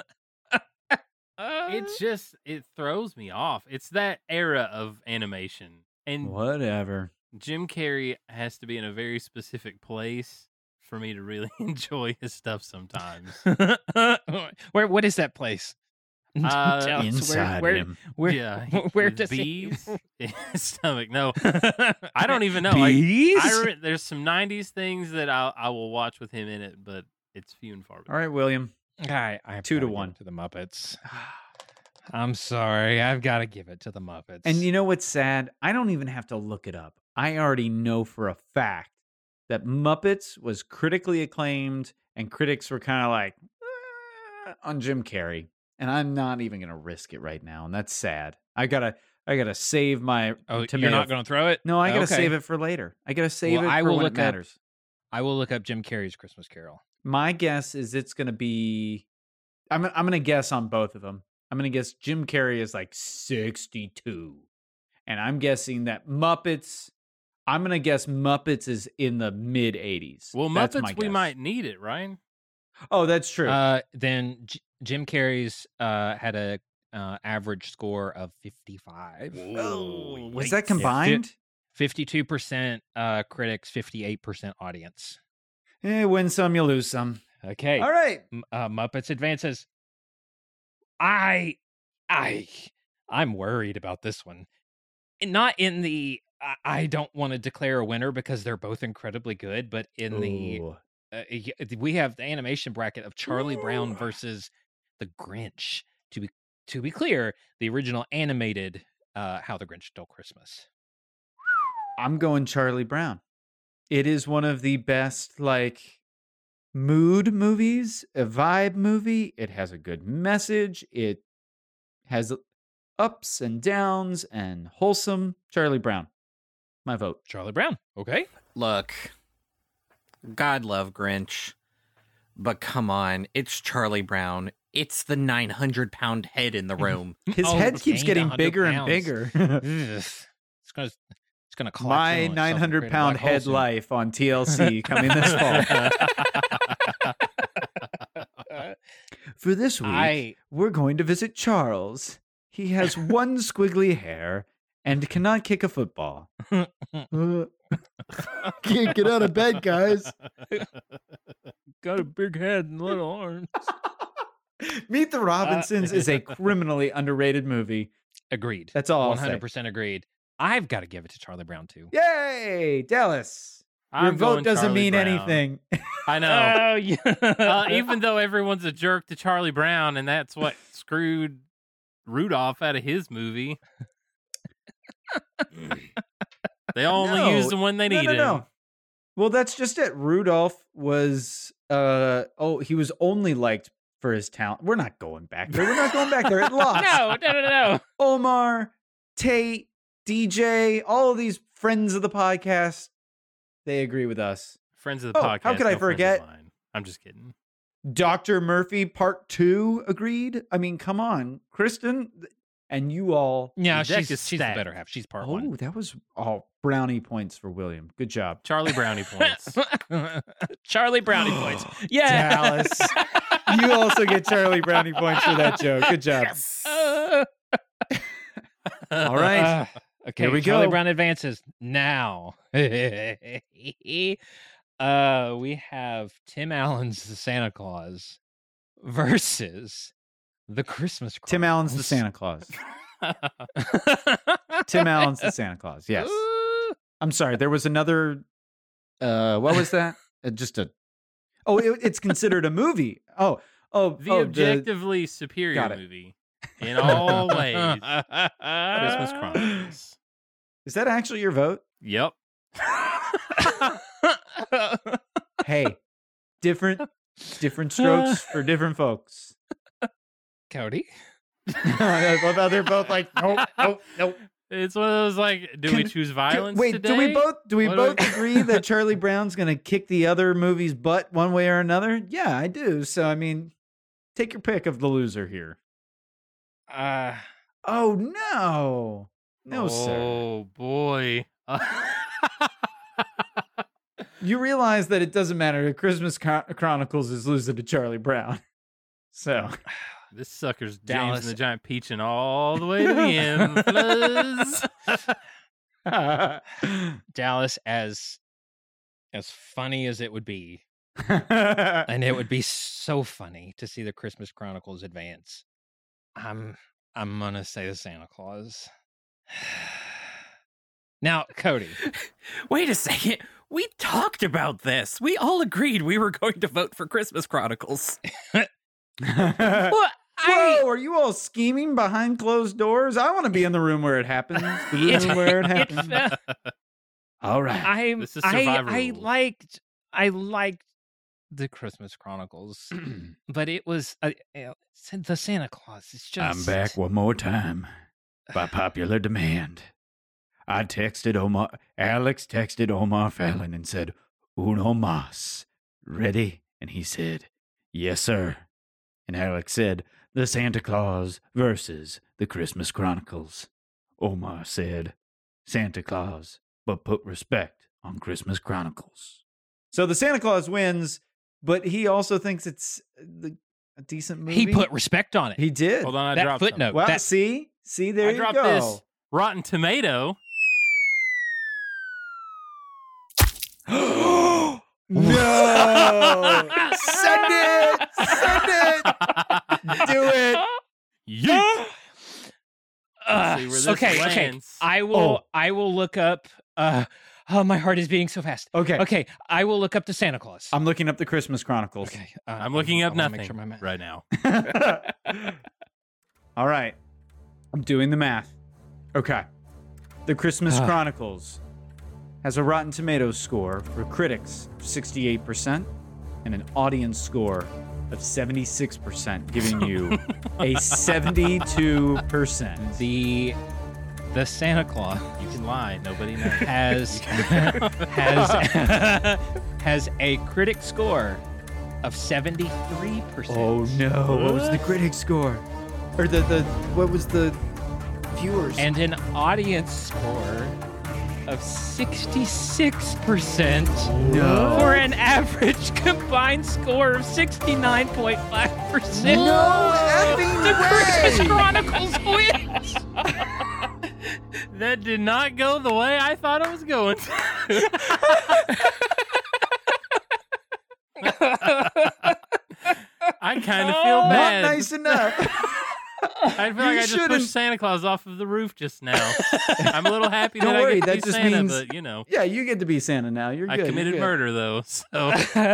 It throws me off. It's that era of animation. And whatever. Jim Carrey has to be in a very specific place for me to really enjoy his stuff sometimes. What is that place? Inside him. Where does bees in his stomach? No, I don't even know. Bees? There's some 90s things that I will watch with him in it, but it's few and far between. All right, William. I have 2-1 to the Muppets. I'm sorry. I've got to give it to the Muppets. And you know what's sad? I don't even have to look it up. I already know for a fact that Muppets was critically acclaimed, and critics were kind of like on Jim Carrey. And I'm not even going to risk it right now, and that's sad. I gotta save my. Tomato. You're not going to throw it? No, I gotta save it for later. I gotta save it for when it matters. I will look up Jim Carrey's Christmas Carol. My guess is it's going to be. I'm going to guess on both of them. I'm going to guess Jim Carrey is like 62, and I'm guessing that Muppets. I'm going to guess Muppets is in the mid 80s. Well, Muppets, we might need it, Ryan. Oh, that's true. Then Jim Carrey's had a average score of 55. Oh, was that combined? 52% critics, 58% audience. Win some, you lose some. Okay. All right. Muppets advances. I'm worried about this one. Not in the I don't want to declare a winner because they're both incredibly good, but in the we have the animation bracket of Charlie Brown versus the Grinch. To be clear, the original animated How the Grinch Stole Christmas. I'm going Charlie Brown. It is one of the best mood movies, a vibe movie. It has a good message. It has ups and downs and wholesome. Charlie Brown. My vote. Charlie Brown. Okay. Look, God love Grinch, but come on, it's Charlie Brown. It's the 900-pound head in the room. His head keeps getting bigger and bigger. It's gonna collapse. My 900-pound head life on TLC coming this fall. For this week, we're going to visit Charles. He has one squiggly hair and cannot kick a football. Can't get out of bed, guys. Got a big head and little arms. Meet the Robinsons is a criminally underrated movie. Agreed. That's all. 100% agreed. I've got to give it to Charlie Brown too. Yay, Dallas! Your vote doesn't mean anything. I know. Even though everyone's a jerk to Charlie Brown, and that's what screwed Rudolph out of his movie. They only used him when they needed him. Well, that's just it. Rudolph was he was only liked for his talent. We're not going back there. It lost. No. Omar, Tate, DJ, all of these friends of the podcast, they agree with us. Friends of the podcast. How could I forget? I'm just kidding. Dr. Murphy Part 2 agreed. I mean, come on. Kristen and you all. Yeah, she's the better half. She's part 1. Oh, that was all brownie points for William. Good job. Charlie Brownie points. Charlie Brownie points. Yeah. Dallas. You also get Charlie Brownie points for that joke. Good job. Yes. All right. Okay, Here we Charlie go. Brown advances now. We have Tim Allen's The Santa Claus versus The Christmas Chronicles. Tim Allen's the Santa Claus. Tim Allen's the Santa Claus. Yes. I'm sorry. There was another. What was that? It's considered a movie. The objectively superior movie in all ways. Christmas Chronicles. Is that actually your vote? Yep. Hey, different strokes for different folks. Cody. I love how they're both like, nope. It's one of those like, do we choose violence today? Do we both agree that Charlie Brown's gonna kick the other movie's butt one way or another? Yeah, I do. So I mean, take your pick of the loser here. Oh no. No, sir. Oh boy. You realize that it doesn't matter. Christmas Chronicles is losing to Charlie Brown. So this sucker's Dallas. James and the Giant Peachin' all the way to the end. fellas. Dallas, as funny as it would be, and it would be so funny to see the Christmas Chronicles advance. I'm gonna say the Santa Claus. Now, Cody. Wait a second. We talked about this. We all agreed we were going to vote for Christmas Chronicles. Whoa, are you all scheming behind closed doors? I want to be in the room where it happens. The room where it happens. All right. This is Survivor I rules. liked the Christmas Chronicles, but it was the Santa Claus. It's just I'm back one more time by popular demand. Alex texted Omar Fallon and said, "Uno mas. Ready?" And he said, "Yes, sir." And Alex said, "The Santa Claus versus the Christmas Chronicles." Omar said, "Santa Claus, but put respect on Christmas Chronicles." So the Santa Claus wins, but he also thinks it's a decent movie. He put respect on it. He did. Hold on, I that dropped footnote. Well, that, see, there I you dropped go. this Rotten Tomato. No! Send it! Do it! Yeet. Let's see where this okay. lands. I will look up. My heart is beating so fast. Okay. I will look up the Santa Claus. I'm looking up the Christmas Chronicles. Okay. I'm looking up I wanna nothing make sure my math- right now. All right. I'm doing the math. Okay. The Christmas Chronicles has a Rotten Tomatoes score for critics of 68% and an audience score of 76%, giving you a 72%. The Santa Claus You can lie. Nobody knows. has a critic score of 73%. Oh no! What was the critic score? Or what was the viewers? And an audience score of 66%. No. For an average combined score of 69.5%. No effing The way! Christmas Chronicles wins. That did not go the way I thought it was going. I kind of feel Not bad. nice enough. I feel like I just shouldn't. pushed Santa Claus off of the roof just now. I'm a I Don't worry, get to that be just Santa, means but you know, Yeah, you get to be Santa now. You're I good. committed you're good. murder though. So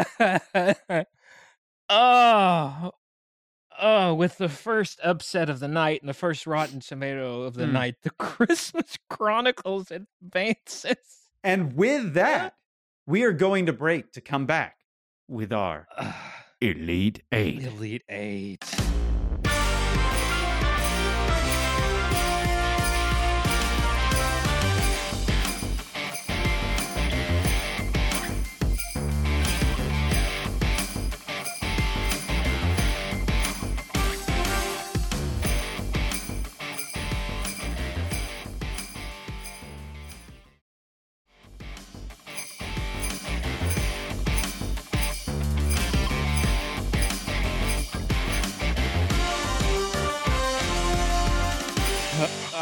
With the first upset of the night and the first Rotten Tomato of the night, the Christmas Chronicles advances. And with that, we are going to break to come back with our Elite Eight. Elite Eight.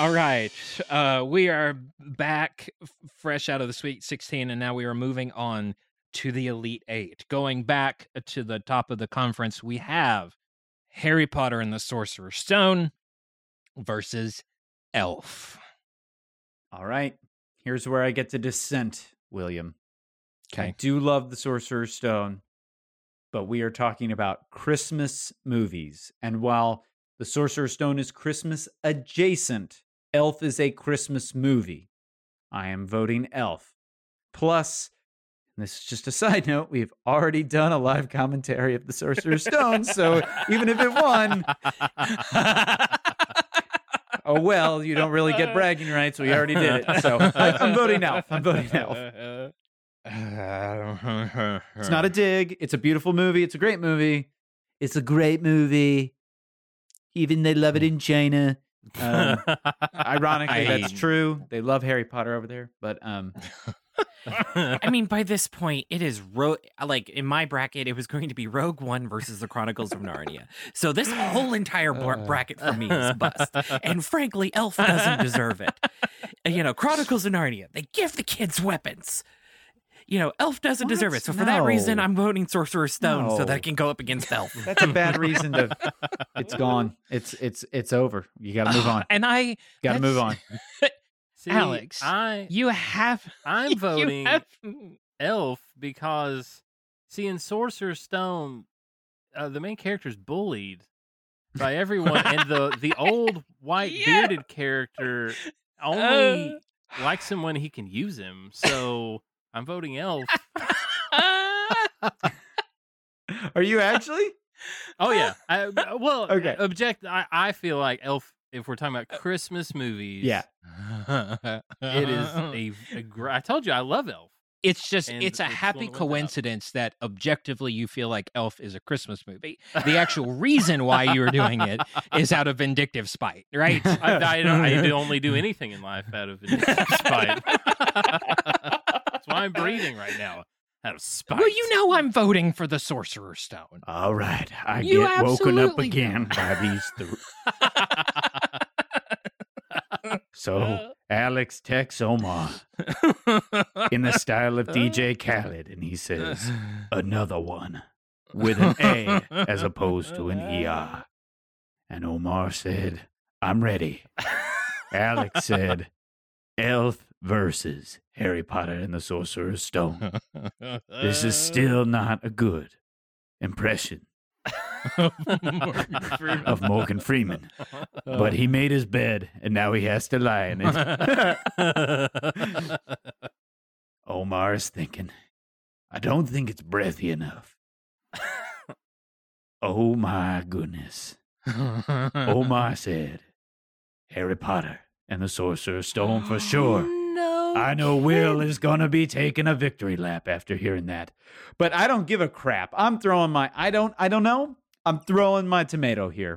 All right. We are back fresh out of the Sweet 16, and now we are moving on to the Elite Eight. Going back to the top of the conference, we have Harry Potter and the Sorcerer's Stone versus Elf. All right. Here's where I get to dissent, William. Okay. I do love the Sorcerer's Stone, but we are talking about Christmas movies. And while the Sorcerer's Stone is Christmas adjacent, Elf is a Christmas movie. I am voting Elf. Plus, and this is just a side note, we've already done a live commentary of the Sorcerer's Stone, so even if it won, oh well, you don't really get bragging rights, we already did it. So I'm voting Elf. I'm voting Elf. It's not a dig. It's a beautiful movie. It's a great movie. It's a great movie. Even they love it in China. Ironically, that's true. They love Harry Potter over there. But I mean, by this point, it is like in my bracket, it was going to be Rogue One versus the Chronicles of Narnia. So this whole entire bracket for me is bust. And frankly, Elf doesn't deserve it. Chronicles of Narnia, they give the kids weapons. Elf doesn't deserve it. So for that reason, I'm voting Sorcerer's Stone so that it can go up against Elf. That's a bad reason to. It's gone. It's over. You got to move on. And I got to move on. See, Alex, I'm voting Elf because, see, in Sorcerer's Stone, the main character is bullied by everyone, and the old white bearded character only likes him when he can use him. So I'm voting Elf. Are you actually? Oh yeah. Okay. I feel like Elf. If we're talking about Christmas movies, yeah, it is I told you I love Elf. It's just it's a happy coincidence that objectively you feel like Elf is a Christmas movie. The actual reason why you're doing it is out of vindictive spite, right? I only do anything in life out of vindictive spite. That's why I'm breathing right now. Out of spite. Well, I'm voting for the Sorcerer's Stone. All right. I get woken up again by these three. So Alex texts Omar in the style of DJ Khaled, and he says, another one with an A as opposed to an ER. And Omar said, I'm ready. Alex said, Elf versus Harry Potter and the Sorcerer's Stone. This is still not a good impression of Morgan Freeman. But he made his bed, and now he has to lie in it. Omar is thinking, I don't think it's breathy enough. Oh my goodness. Omar said, Harry Potter and the Sorcerer's Stone for sure. No. I know Will is going to be taking a victory lap after hearing that. But I don't give a crap. I'm throwing my, I don't know. I'm throwing my tomato here.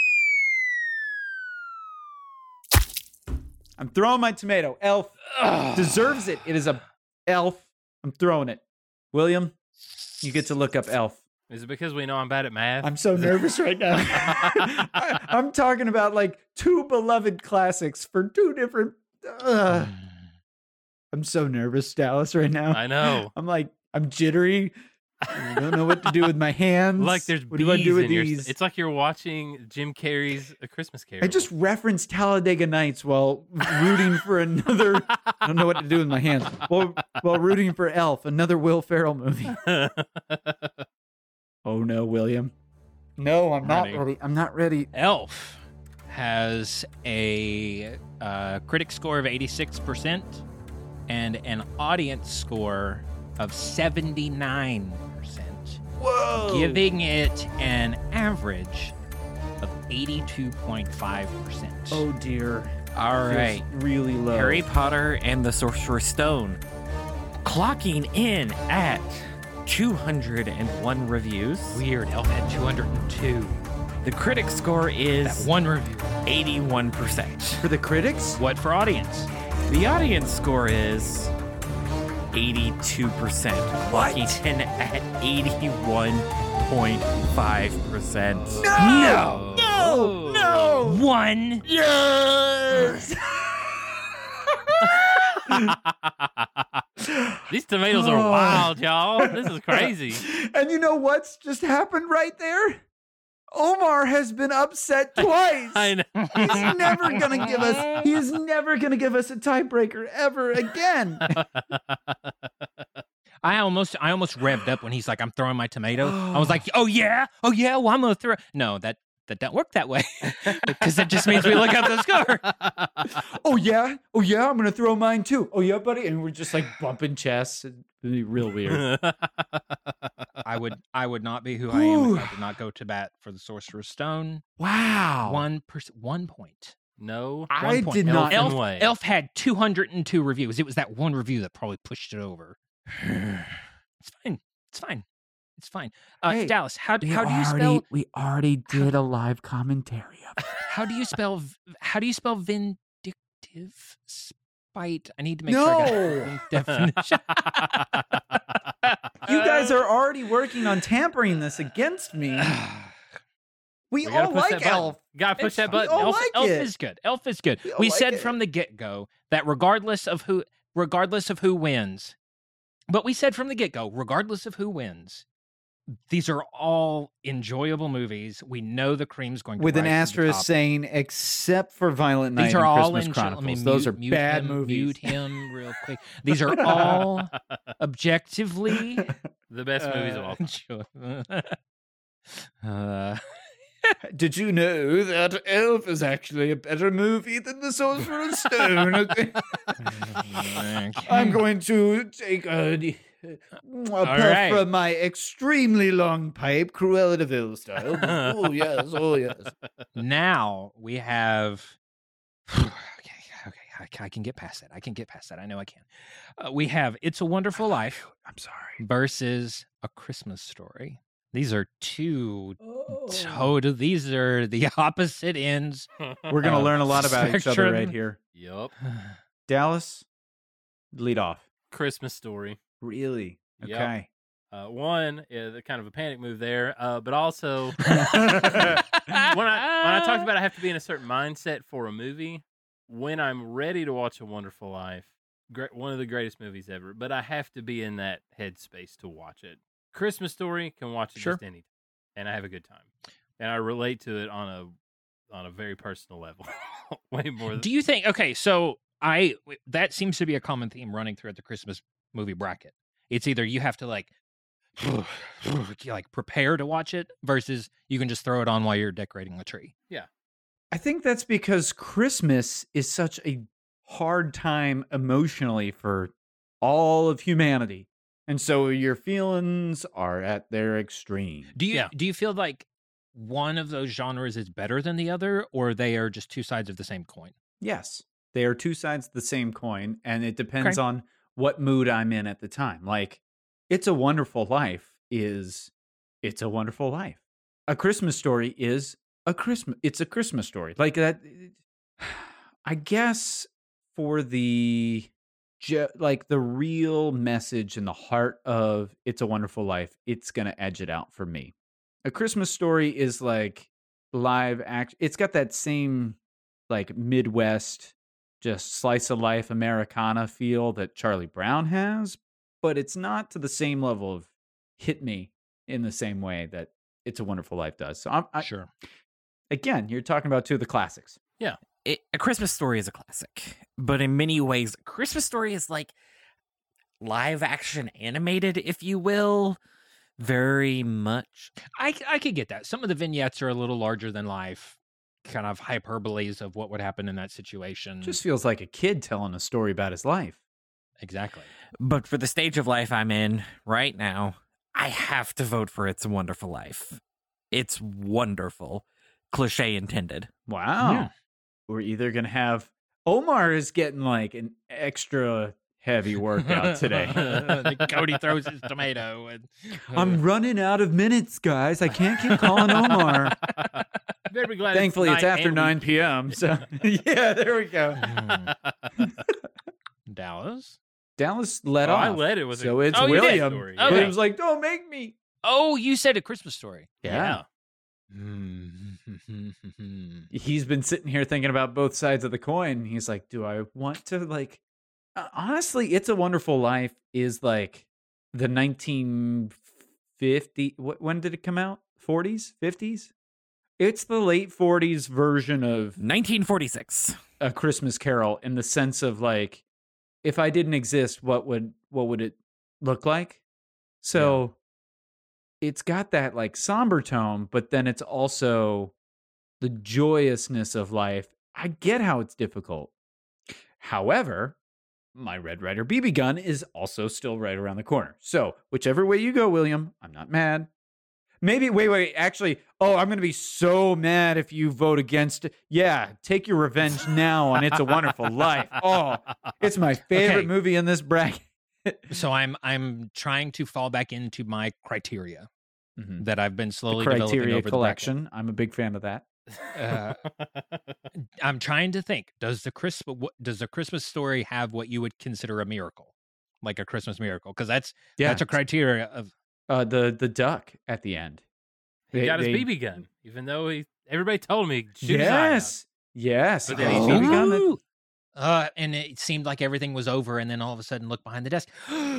I'm throwing my tomato. Elf deserves it. It is a Elf. I'm throwing it. William, you get to look up Elf. Is it because we know I'm bad at math? I'm so nervous right now. I'm talking about like two beloved classics for two different. I'm so nervous, Dallas, right now. I know. I'm jittery. I don't know what to do with my hands. Like there's what do I do with these? It's like you're watching Jim Carrey's A Christmas Carol. I just referenced Talladega Nights while rooting for another. I don't know what to do with my hands. While rooting for Elf, another Will Ferrell movie. Oh no, William. No, I'm not ready. I'm not ready. Elf has a critic score of 86% and an audience score of 79%. Whoa! Giving it an average of 82.5%. Oh dear. All right. Really low. Harry Potter and the Sorcerer's Stone clocking in at 201 reviews. Weird. Elf had 202. The critic score is that one review. 81%. For the critics? What for audience? The audience score is 82%. Clocking in at 81.5%. No! No! No! 1. Yes! These tomatoes are wild, y'all. This is crazy. And you know what's just happened right there? Omar has been upset twice. I know. He's never gonna give us. He is never gonna give us a tiebreaker ever again. I almost revved up when he's like, "I'm throwing my tomato." I was like, "Oh yeah, well I'm gonna throw." No, that don't work that way because it just means we look up the score. Oh yeah, I'm gonna throw mine too. Oh yeah, buddy, and we're just like bumping chests. It'd be real weird. I would not be who I am if I did not go to bat for the Sorcerer's Stone. Wow, 1 point. No, I did not. Elf had 202 reviews. It was that one review that probably pushed it over. It's fine. Hey, Dallas, how do you spell? We already did a live commentary of it. How do you spell vindictive spite? I need to make sure I got the definition. You guys are already working on tampering this against me. We all like Elf. Gotta push that button. Elf is good. Elf is good. We said from the get-go that regardless of who wins, but we said from the get-go, regardless of who wins, these are all enjoyable movies. We know the cream's going to with an rise to the asterisk top. saying, except for Violent Night These are and all Christmas Chronicles. Those are bad movies. Mute him real quick. These are all objectively the best movies of all. Did you know that Elf is actually a better movie than The Sorcerer's Stone? I'm going to take a puff from my extremely long pipe, Cruella de Vil style. Oh yes. Now we have. Okay. I can get past that. I know I can. We have It's a Wonderful Life. I'm sorry. Versus A Christmas Story. These are these are the opposite ends. We're going to learn a lot about each other right here. Yup. Dallas, lead off. Christmas Story. Really? Okay. Yep. One is kind of a panic move there, but also when I talked about I have to be in a certain mindset for a movie, when I'm ready to watch A Wonderful Life, one of the greatest movies ever, but I have to be in that headspace to watch it. Christmas Story, can watch it just any time, and I have a good time, and I relate to it on a very personal level, way more. Do you think? Okay, so that seems to be a common theme running throughout the Christmas movie bracket. It's either you have to like prepare to watch it, versus you can just throw it on while you're decorating the tree. Yeah, I think that's because Christmas is such a hard time emotionally for all of humanity. And so your feelings are at their extreme. Do you feel like one of those genres is better than the other, or they are just two sides of the same coin? Yes. They are two sides of the same coin, and it depends on what mood I'm in at the time. Like, It's a Wonderful Life is It's a Wonderful Life. A Christmas Story is it's a Christmas story. Like that, I guess for the real message and the heart of It's a Wonderful Life, it's going to edge it out for me. A Christmas Story is like live action. It's got that same like Midwest, just slice of life Americana feel that Charlie Brown has, but it's not to the same level of hit me in the same way that It's a Wonderful Life does. So I'm sure. Again, you're talking about two of the classics. Yeah. A Christmas Story is a classic, but in many ways, A Christmas Story is like live action animated, if you will, very much. I could get that. Some of the vignettes are a little larger than life, kind of hyperboles of what would happen in that situation. Just feels like a kid telling a story about his life. Exactly. But for the stage of life I'm in right now, I have to vote for It's a Wonderful Life. It's wonderful. Cliche intended. Wow. Yeah. We're either going to have Omar is getting like an extra heavy workout today. Cody throws his tomato. And I'm running out of minutes, guys. I can't keep calling Omar. Better be glad Thankfully, it's after 9 p.m. So yeah, there we go. Dallas led off. I led it with so it's William. Story. Okay. William's like, don't make me. Oh, you said A Christmas Story. Yeah. He's been sitting here thinking about both sides of the coin. He's like, do I want to like honestly, It's a Wonderful Life is like the 1950 when did it come out? 40s, 50s? It's the late 40s version of 1946. A Christmas Carol, in the sense of like, if I didn't exist, what would it look like? So it's got that like somber tone, but then it's also the joyousness of life. I get how it's difficult. However, my Red Ryder BB gun is also still right around the corner. So whichever way you go, William, I'm not mad. Maybe, wait, actually, I'm going to be so mad if you vote against it. Yeah, take your revenge now on It's a Wonderful Life. Oh, it's my favorite movie in this bracket. So I'm trying to fall back into my criteria that I've been slowly the developing criteria over collection. the bracket. I'm a big fan of that. I'm trying to think, does the Christmas Story have what you would consider a miracle? Like a Christmas miracle? Because that's a criteria of... the duck at the end. He got his BB gun, even though everybody told me shoot his eye out. Yes. But then he BB gun. And it seemed like everything was over, and then all of a sudden, look behind the desk.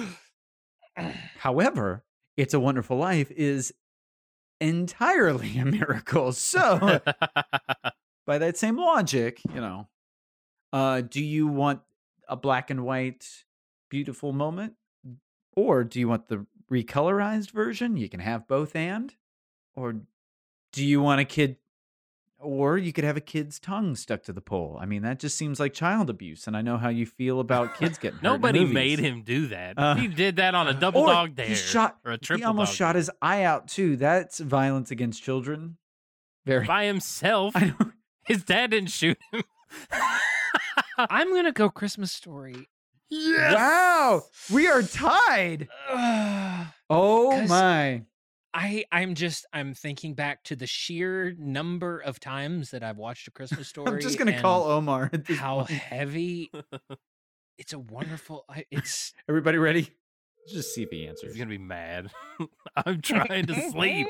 However, It's a Wonderful Life is entirely a miracle. So, by that same logic, do you want a black and white beautiful moment, or do you want the recolorized version? You can have both, or do you want a kid, or you could have a kid's tongue stuck to the pole? I mean, that just seems like child abuse, and I know how you feel about kids getting hurt. Nobody in movies. made him do that. He did that on a double dog dare or a triple. He almost shot his eye out too. That's violence against children. By himself. His dad didn't shoot him. I'm gonna go Christmas Story. Yes! Wow, we are tied. Oh my. I'm thinking back to the sheer number of times that I've watched A Christmas Story. I'm just gonna call Omar. How heavy. It's a wonderful. It's everybody ready? Let's just see if he answers. He's gonna be mad. I'm trying to sleep.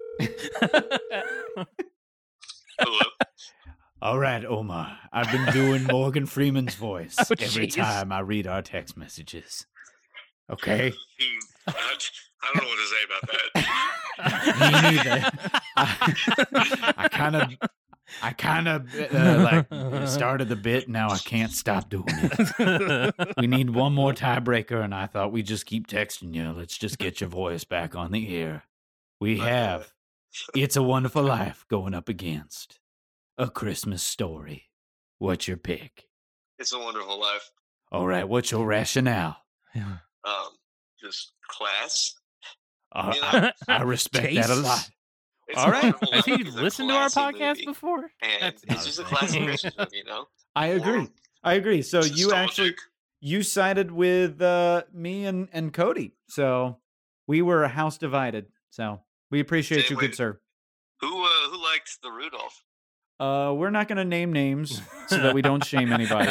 Hello. All right, Omar. I've been doing Morgan Freeman's voice every time I read our text messages. Okay. I don't know what to say about that. Me neither. I kind of like started the bit. Now I can't stop doing it. We need one more tiebreaker, and I thought we'd just keep texting you. Let's just get your voice back on the air. We have It's a Wonderful Life going up against A Christmas Story. What's your pick? It's a Wonderful Life. All right, what's your rationale? Just class. I respect that a lot. It's all right. Has he listened to our podcast before? And it's just a classic Christmas movie, I agree. So you sided with me and Cody. So we were a house divided. So we appreciate you, good sir. Who liked the Rudolph? We're not going to name names so that we don't shame anybody.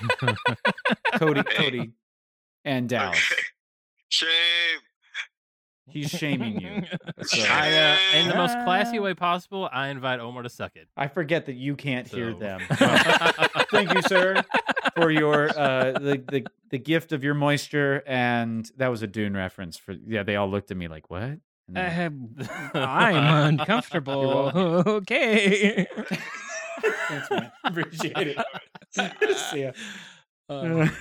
Cody, and Dallas. Okay. Shame. He's shaming you. So. In the most classy way possible, I invite Omar to suck it. I forget that you can't hear them. Thank you, sir, for your the gift of your moisture, and that was a Dune reference. They all looked at me like, what? I'm uncomfortable. Okay. Thanks, man. Appreciate it. See ya.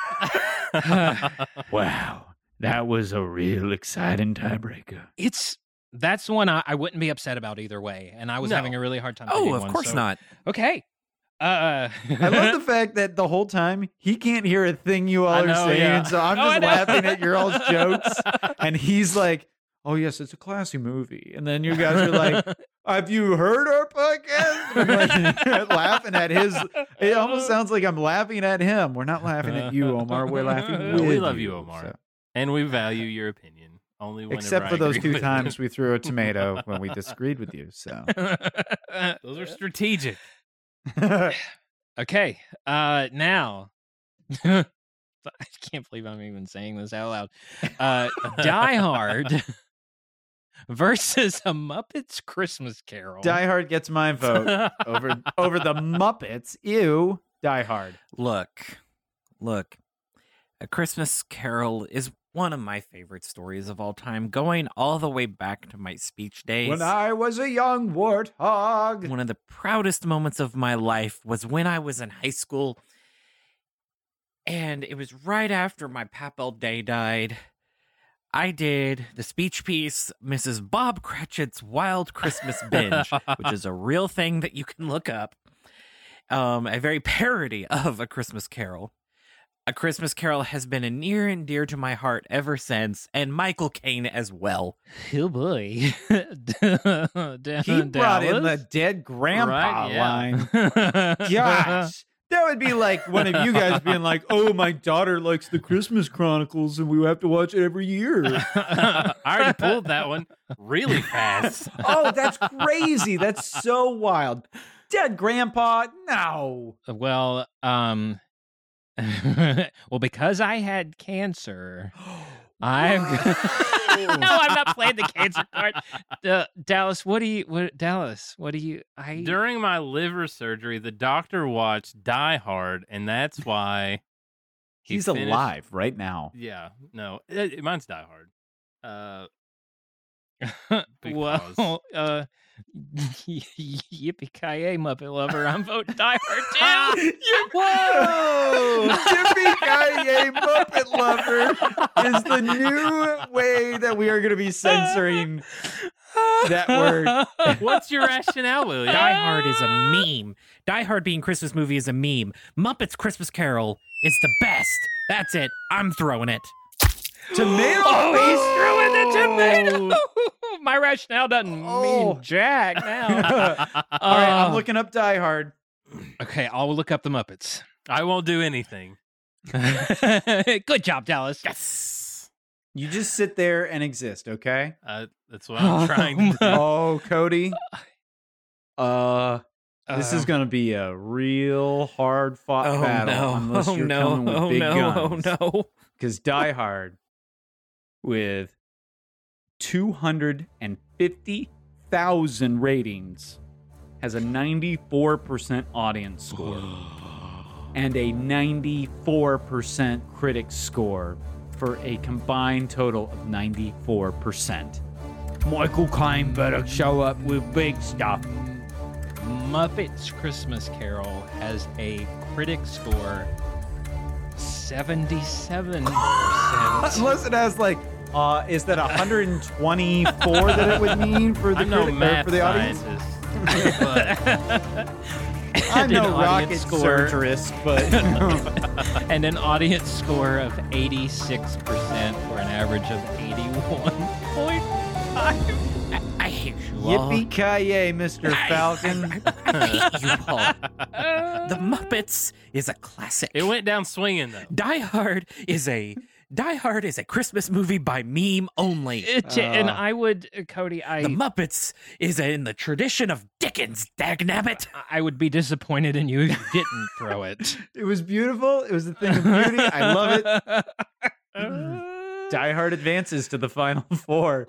Wow. That was a real exciting tiebreaker. That's one I wouldn't be upset about either way, and I was having a really hard time. Oh, of course not. Okay. I love the fact that the whole time he can't hear a thing you all are saying, and so I'm just laughing at your all's jokes, and he's like, "Oh yes, it's a classy movie," and then you guys are like, "Have you heard our podcast?" I'm like, laughing at his. It almost sounds like I'm laughing at him. We're not laughing at you, Omar. We're laughing with We love you, you Omar. so. And we value your opinion. Only whenever Except for I those agree two with times you. we threw a tomato when we disagreed with you. So those are strategic. Okay. Now, I can't believe I'm even saying this out loud. Die Hard versus A Muppets Christmas Carol. Die Hard gets my vote over the Muppets. Ew, Die Hard. Look, A Christmas Carol is one of my favorite stories of all time, going all the way back to my speech days. When I was a young warthog. One of the proudest moments of my life was when I was in high school, and it was right after my Papal Day died. I did the speech piece, Mrs. Bob Cratchit's Wild Christmas Binge, which is a real thing that you can look up. A very parody of A Christmas Carol. A Christmas Carol has been a near and dear to my heart ever since, and Michael Caine as well. Oh boy. He brought in the dead grandpa line. Gosh. That would be like one of you guys being like, oh, my daughter likes the Christmas Chronicles and we have to watch it every year. I already pulled that one really fast. Oh, that's crazy. That's so wild. Dead grandpa? No. Well, because I had cancer, No, I'm not playing the cancer card. Dallas, what do you? During my liver surgery, the doctor watched Die Hard, and that's why he's alive right now. Yeah, no, mine's Die Hard. Well, yippee-ki-yay, Muppet Lover. I'm voting Die Hard too. Whoa! Yippee-ki-yay, Muppet Lover is the new way that we are going to be censoring that word. What's your rationale, William? Die Hard is a meme. Die Hard being Christmas movie is a meme. Muppets Christmas Carol is the best. That's it. I'm throwing it. Tomato. Oh, he's throwing the tomato. My rationale doesn't mean jack now. All right, I'm looking up Die Hard. Okay, I'll look up the Muppets. I won't do anything. Good job, Dallas. Yes. You just sit there and exist, okay? That's what I'm trying to do. Oh, Cody. This is going to be a real hard-fought battle unless you're coming with big guns. Oh, no. Because Die Hard, with 250,000 ratings, has a 94% audience score and a 94% critic score for a combined total of 94%. Michael Caine better show up with big stuff. Muppets Christmas Carol has a critic score 77%. Unless it has like, is that 124 that it would mean for the for the audience? I'm no rocket surgerist, but and an audience score of 86% for an average of 81.5. I hate you all. Yippee-ki-yay, Mr. Falcon. I hate you all. The Muppets is a classic. It went down swinging, though. Die Hard is a Christmas movie by meme only. And I would, Cody, The Muppets is in the tradition of Dickens, dagnabbit. I would be disappointed in you if you didn't throw it. It was beautiful. It was a thing of beauty. I love it. Die Hard advances to the final four.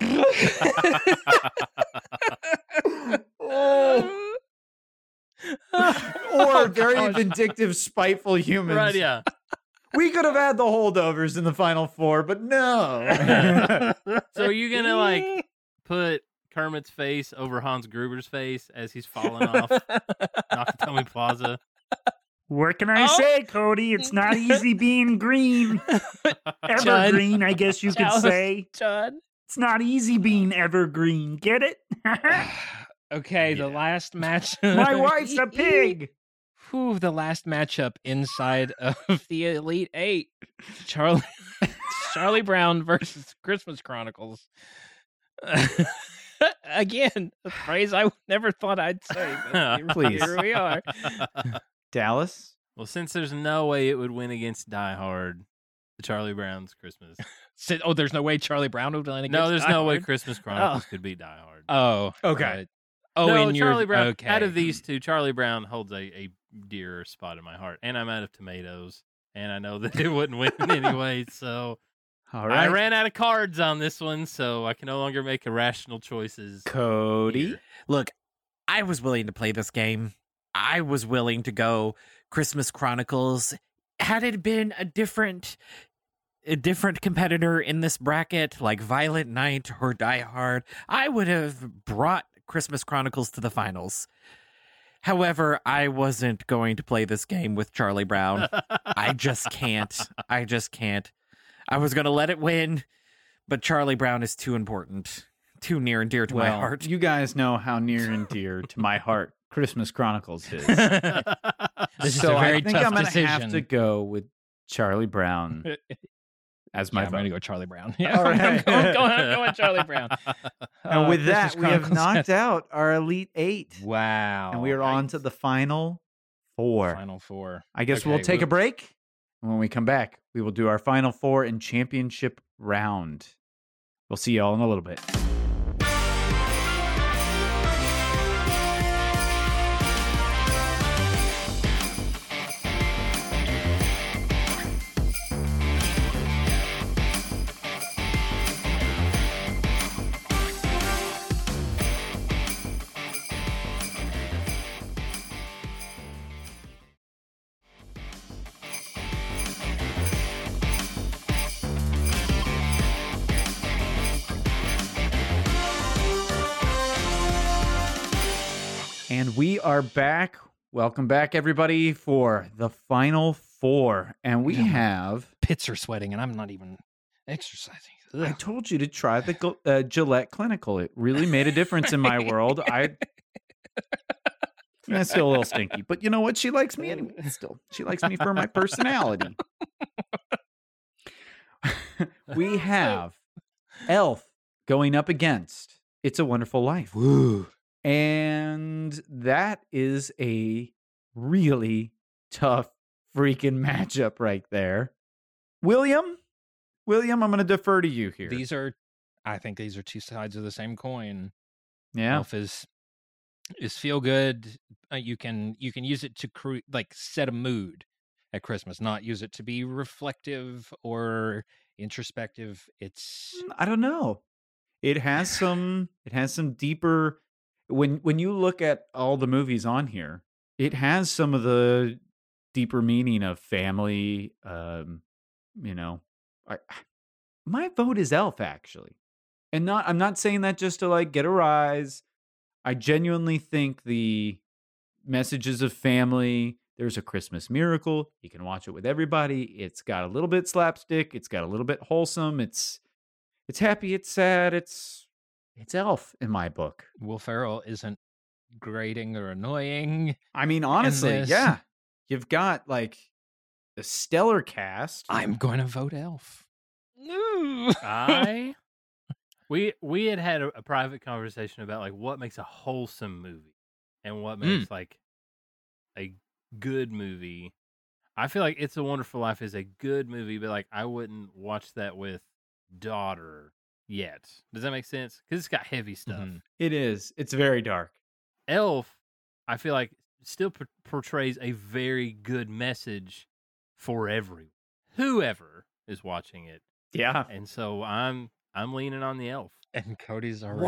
Or very vindictive, spiteful humans. Right, yeah. We could have had the holdovers in the final four, but no. So are you going to, like, put Kermit's face over Hans Gruber's face as he's falling off Nakatomi Plaza? What can I say, Cody? It's not easy being green. Evergreen, I guess you could say. John. It's not easy being evergreen. Get it? Okay, the last match. My wife's a pig. Whew, the last matchup inside of the Elite Eight. Charlie Brown versus Christmas Chronicles. Again, a phrase I never thought I'd say. But Please. Here we are. Dallas? Well, since there's no way it would win against Die Hard, the Charlie Brown's Christmas. There's no way Charlie Brown would win against No, there's Die no way Hard? Christmas Chronicles could beat Die Hard. Oh, okay. No, in Charlie your Brown. okay. Out of these two, Charlie Brown holds a dearer spot in my heart, and I'm out of tomatoes, and I know that it wouldn't win anyway. So All right. I ran out of cards on this one, so I can no longer make irrational choices. Cody. here. Look, I was willing to play this game. I was willing to go Christmas Chronicles. Had it been a different competitor in this bracket, like Violent Night or Die Hard, I would have brought Christmas Chronicles to the finals. However, I wasn't going to play this game with Charlie Brown. I just can't. I was going to let it win, but Charlie Brown is too important, too near and dear to my heart. You guys know how near and dear to my heart Christmas Chronicles is. This is a very I think tough I'm going to decision. have to go with Charlie Brown as my I'm vote. going to go Charlie Brown. Yeah, All right. I'm going Charlie Brown. And with that, Christmas we have Chronicles. knocked out our Elite Eight. Wow. And we are on to the Final Four. Final four. I guess Okay, we'll take a we'll- break. And when we come back, we will do our Final Four and championship round. We'll see y'all in a little bit. And we are back. Welcome back, everybody, for the Final Four. And we have... Pits are sweating, and I'm not even exercising. I told you to try the Gillette Clinical. It really made a difference in my world. It's still a little stinky, but you know what? She likes me anyway. Still, she likes me for my personality. We have Elf going up against It's a Wonderful Life. Woo. And that is a really tough freaking matchup right there. William, I'm going to defer to you here. I think these are two sides of the same coin. Yeah. Elf is feel good. You can use it to set a mood at Christmas, not use it to be reflective or introspective. I don't know. It has some deeper, when you look at all the movies on here, it has some of the deeper meaning of family. My vote is Elf, actually. And I'm not saying that just to get a rise. I genuinely think the messages of family, there's a Christmas miracle. You can watch it with everybody. It's got a little bit slapstick. It's got a little bit wholesome. It's happy. It's sad. It's Elf in my book. Will Ferrell isn't grating or annoying. I mean, honestly, yeah. You've got a stellar cast. I'm going to vote Elf. We had a private conversation about what makes a wholesome movie and what makes a good movie. I feel like It's a Wonderful Life is a good movie, but I wouldn't watch that with daughter yet. Does that make sense? Because it's got heavy stuff. Mm-hmm. It is. It's very dark. Elf, I feel like still portrays a very good message for everyone, whoever is watching it. Yeah. And so I'm leaning on the Elf. And Cody's already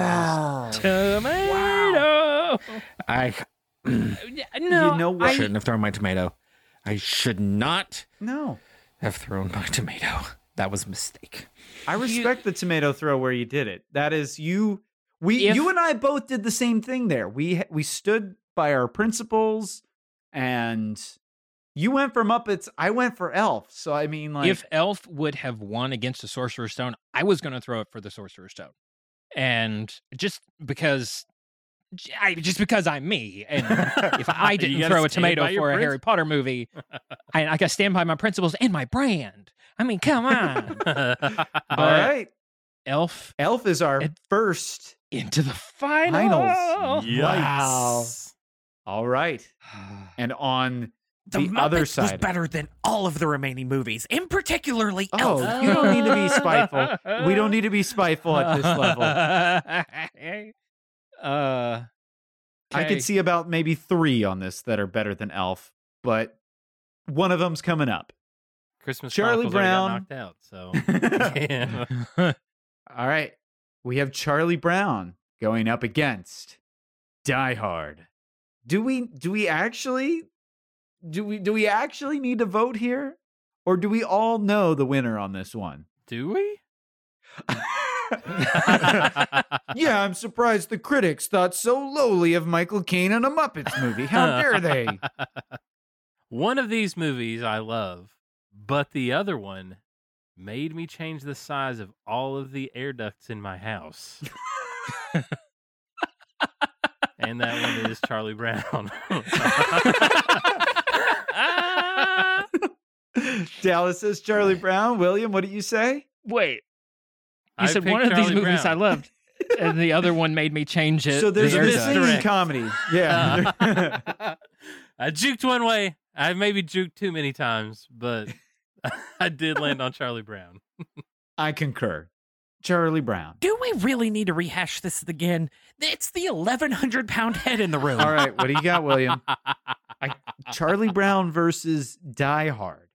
Tomato. No, you know what? I shouldn't have thrown my tomato. I should not have thrown my tomato. That was a mistake. I respect the tomato throw where you did it. That is you and I both did the same thing there. We stood by our principles, and you went for Muppets, I went for Elf. So I mean, if Elf would have won against the Sorcerer's Stone, I was going to throw it for the Sorcerer's Stone. And just because I'm me, and if I didn't throw a tomato for a Harry Potter movie, I got to stand by my principles and my brand. I mean, come on. All right. Elf is our first into the finals. Yes. Wow. All right. And on the other side, was better than all of the remaining movies, in particularly Elf. You don't need to be spiteful. We don't need to be spiteful at this level. I could see about maybe 3 on this that are better than Elf, but one of them's coming up. Christmas Charlie Chronicles already got Brown. knocked out. So yeah. All right. We have Charlie Brown going up against Die Hard. Do we actually need to vote here? Or do we all know the winner on this one? Do we? Yeah, I'm surprised the critics thought so lowly of Michael Caine in a Muppets movie. How dare they? One of these movies I love, but the other one made me change the size of all of the air ducts in my house. And that one is Charlie Brown. Dallas says Charlie Brown. William, what do you say? Wait. You I said picked one of these Charlie movies Brown. I loved, and the other one made me change it. So there's the a air missing duct. comedy. Yeah. I juked one way. I maybe juked too many times, but I did land on Charlie Brown. I concur. Charlie Brown. Do we really need to rehash this again? It's the 1,100-pound head in the room. All right, what do you got, William? Charlie Brown versus Die Hard.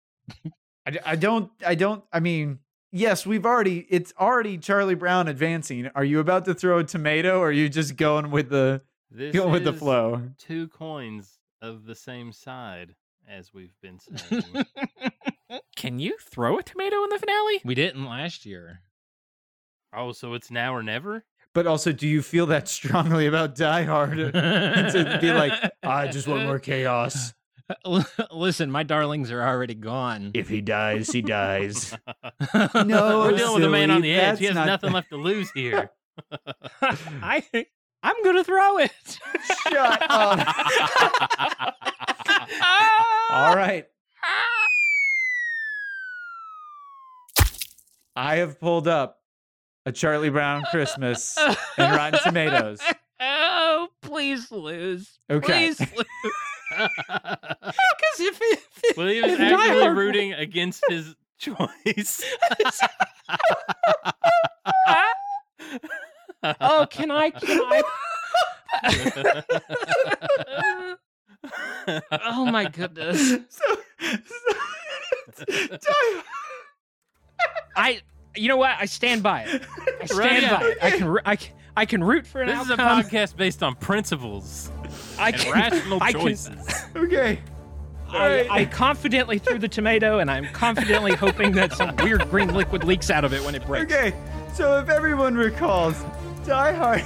I mean, yes, it's already Charlie Brown advancing. Are you about to throw a tomato, or are you just going with the flow? 2 coins of the same side, as we've been saying. Can you throw a tomato in the finale? We didn't last year. Oh, so it's now or never? But also, do you feel that strongly about Die Hard? To be like, I just want more chaos. Listen, my darlings are already gone. If he dies, he dies. No, we're dealing with a man on the edge. That's He has not nothing left to lose here. I'm gonna throw it. Shut up. All right. I have pulled up a Charlie Brown Christmas and Rotten Tomatoes. Oh, please lose. Okay. Please lose. Because if William is Die actively Hard- rooting against his choice. Oh, can I? Oh my goodness. You know what? I stand by it. I stand by it. I can root for an This is a outcome. podcast based on principles I and can- rational I can- choices. Okay. I confidently threw the tomato, and I'm confidently hoping that some weird green liquid leaks out of it when it breaks. Okay. So if everyone recalls, Die Hard.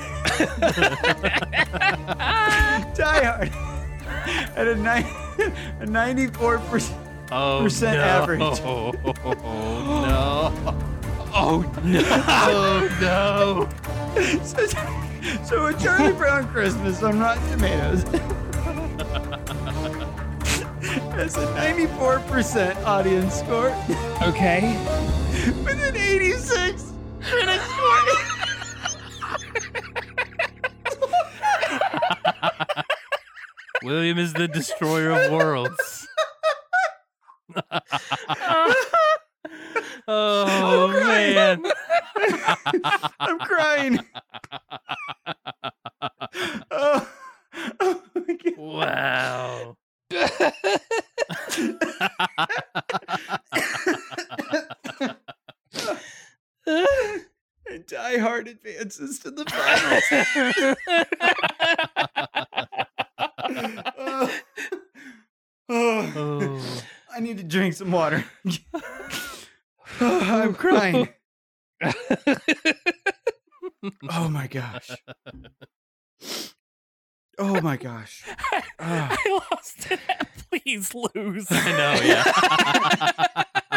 Die Hard at a 94% average. Oh no. Oh no. Oh no. So a Charlie Brown Christmas on Rotten Tomatoes has a 94% audience score. Okay. With an 86 critic score. William is the destroyer of worlds. Oh man. I'm crying. Oh my God. Wow. And Die Hard advances to the finals. I need to drink some water. I'm crying. Oh my gosh. Oh my gosh. I lost it. Please lose. I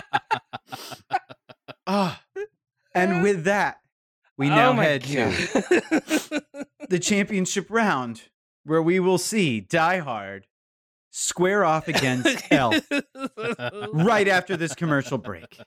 know, yeah. And with that, we now my head to the championship round, where we will see Die Hard square off against Elf right after this commercial break.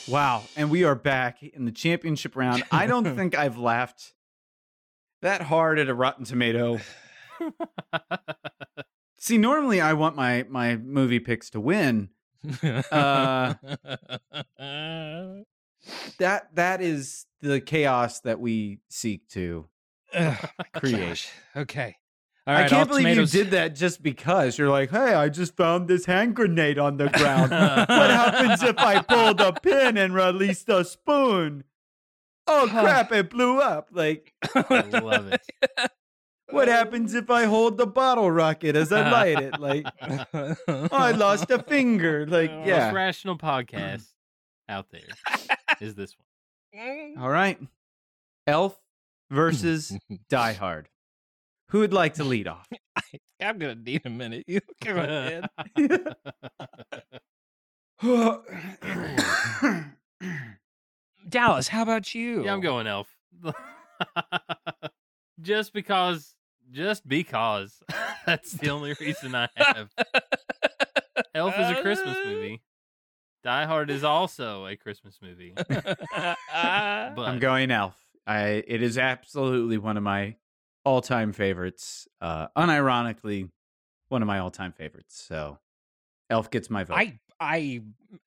Wow. And we are back in the championship round. I don't think I've laughed that hard at a Rotten Tomato. See, normally I want my movie picks to win. That is the chaos that we seek to create. Gosh. Okay. All right, I can't believe tomatoes. you did that just because. You're like, hey, I just found this hand grenade on the ground. What happens if I pull the pin and release the spoon? Oh, crap, it blew up. Like, I love it. What happens if I hold the bottle rocket as I light it? Like, oh, I lost a finger. Like, yeah. Most rational podcast out there is this one. All right. Elf versus Die Hard. Who would like to lead off? I'm going to need a minute. You go ahead. Dallas, how about you? Yeah, I'm going Elf. Just because. That's the only reason I have. Elf is a Christmas movie. Die Hard is also a Christmas movie. But I'm going Elf. It is absolutely one of my all-time favorites. Unironically, one of my all-time favorites. So, Elf gets my vote. I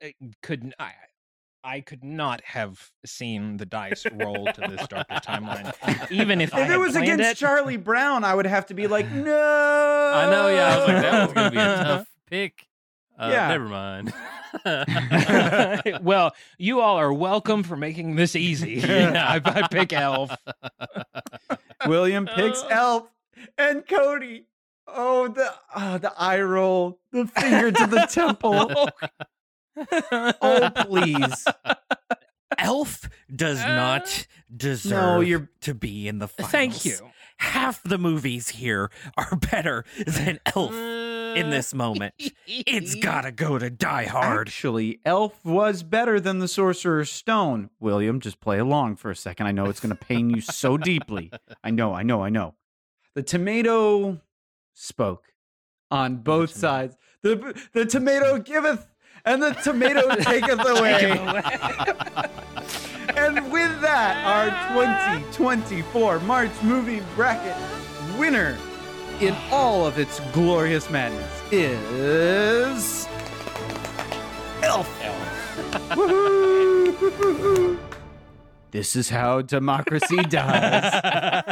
could not have seen the dice roll to this darkest timeline, even if it was against Charlie Brown, I would have to be like, no. I know, yeah. I was like, that was going to be a tough pick. Never mind. Well, you all are welcome for making this easy. I pick Elf. William picks Elf, and Cody. Oh, the eye roll, the finger to the temple. Oh, please. Elf does not deserve to be in the finals. Thank you. Half the movies here are better than Elf in this moment. It's gotta go to Die Hard. Actually, Elf was better than The Sorcerer's Stone. William, just play along for a second. I know it's going to pain you so deeply. I know. The tomato spoke on both sides. The tomato giveth, and the tomato taketh away. And with that, our 2024 March movie bracket winner in all of its glorious madness is Elf. Woohoo! This is how democracy dies.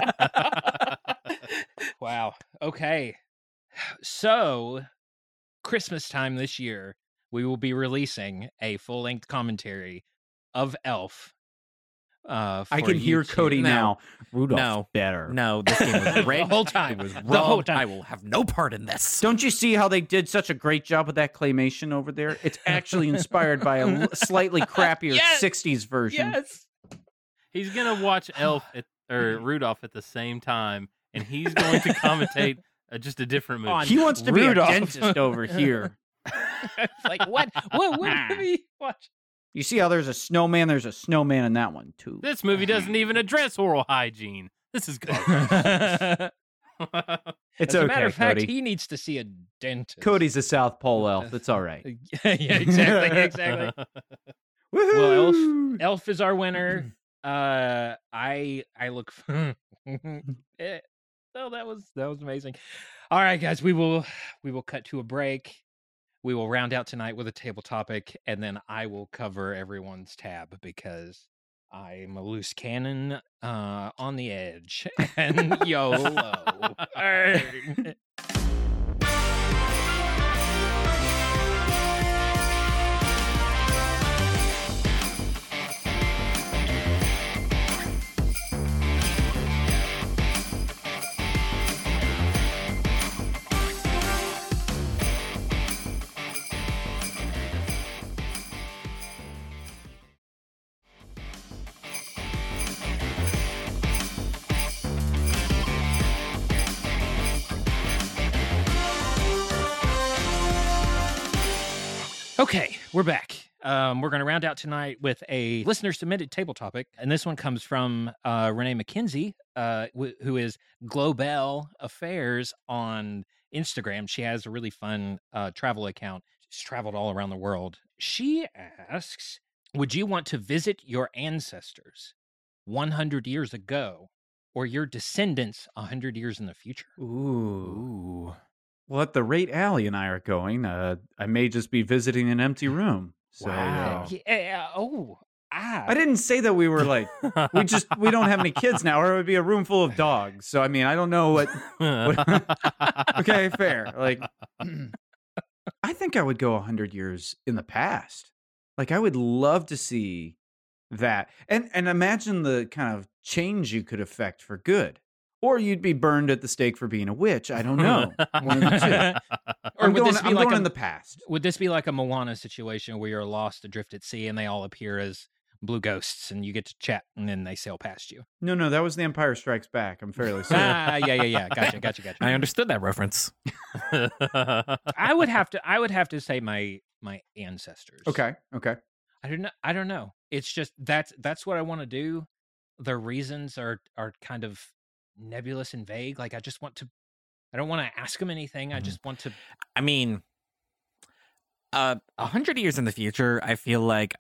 Wow. Okay. So, Christmas time this year, we will be releasing a full-length commentary of Elf. I can hear Cody now. Rudolph's better. No, this game was rigged. The whole time. It was The whole wrong. time. I will have no part in this. Don't you see how they did such a great job with that claymation over there? It's actually inspired by a slightly crappier 60s version. Yes. He's going to watch Elf or Rudolph at the same time, and he's going to commentate just a different movie. He wants to Rudolph. be a dentist over here. Like, what did we watch? You see how there's a snowman? There's a snowman in that one, too. This movie doesn't even address oral hygiene. This is garbage. It's As a okay, matter of fact, Cody. he needs to see a dentist. Cody's a South Pole elf. It's all right. Yeah, exactly. Well, Elf is our winner. I look. So that was amazing. All right, guys, we will cut to a break. We will round out tonight with a table topic, and then I will cover everyone's tab because I'm a loose cannon on the edge. And YOLO. Arrgh. Okay, we're back. We're going to round out tonight with a listener-submitted table topic, and this one comes from Renee McKenzie, who is Global Affairs on Instagram. She has a really fun travel account. She's traveled all around the world. She asks, Would you want to visit your ancestors 100 years ago or your descendants 100 years in the future? Ooh. Well, at the rate Allie and I are going, I may just be visiting an empty room. So, Yeah. I didn't say that we were like, we don't have any kids now, or it would be a room full of dogs. So, I mean, I don't know what okay, fair. Like, I think I would go 100 years in the past. Like, I would love to see that. And imagine the kind of change you could affect for good. Or you'd be burned at the stake for being a witch. I don't know. One of the two. Or I'm would going, this be I'm like going a- in the past. Would this be like a Moana situation where you're lost adrift at sea and they all appear as blue ghosts and you get to chat and then they sail past you? No, that was The Empire Strikes Back. I'm fairly certain. Yeah. Gotcha. I understood that reference. I would have to say my ancestors. Okay. I don't know. It's just that's what I want to do. Their reasons are kind of nebulous and vague. Like I don't want to ask them anything. I just want to. I mean, 100 years in the future, I feel like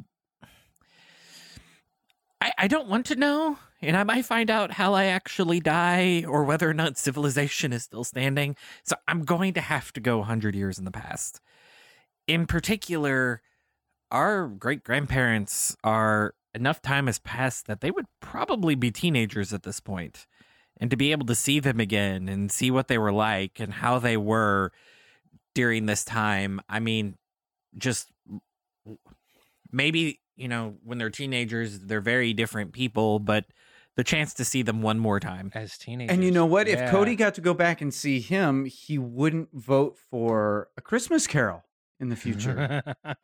I don't want to know, and I might find out how I actually die or whether or not civilization is still standing. So I'm going to have to go 100 years in the past. In particular, our great-grandparents enough time has passed that they would probably be teenagers at this point. And to be able to see them again and see what they were like and how they were during this time, I mean, just maybe, when they're teenagers, they're very different people, but the chance to see them one more time. As teenagers. And you know what? If Cody got to go back and see him, he wouldn't vote for A Christmas Carol in the future.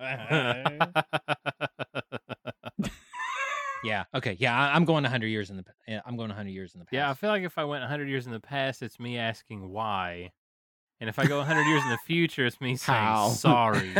Yeah. Okay. Yeah. I'm going 100 years in the. I'm going 100 years in the past. Yeah, I feel like if I went 100 years in the past, it's me asking why. And if I go 100 years in the future, it's me saying How? sorry.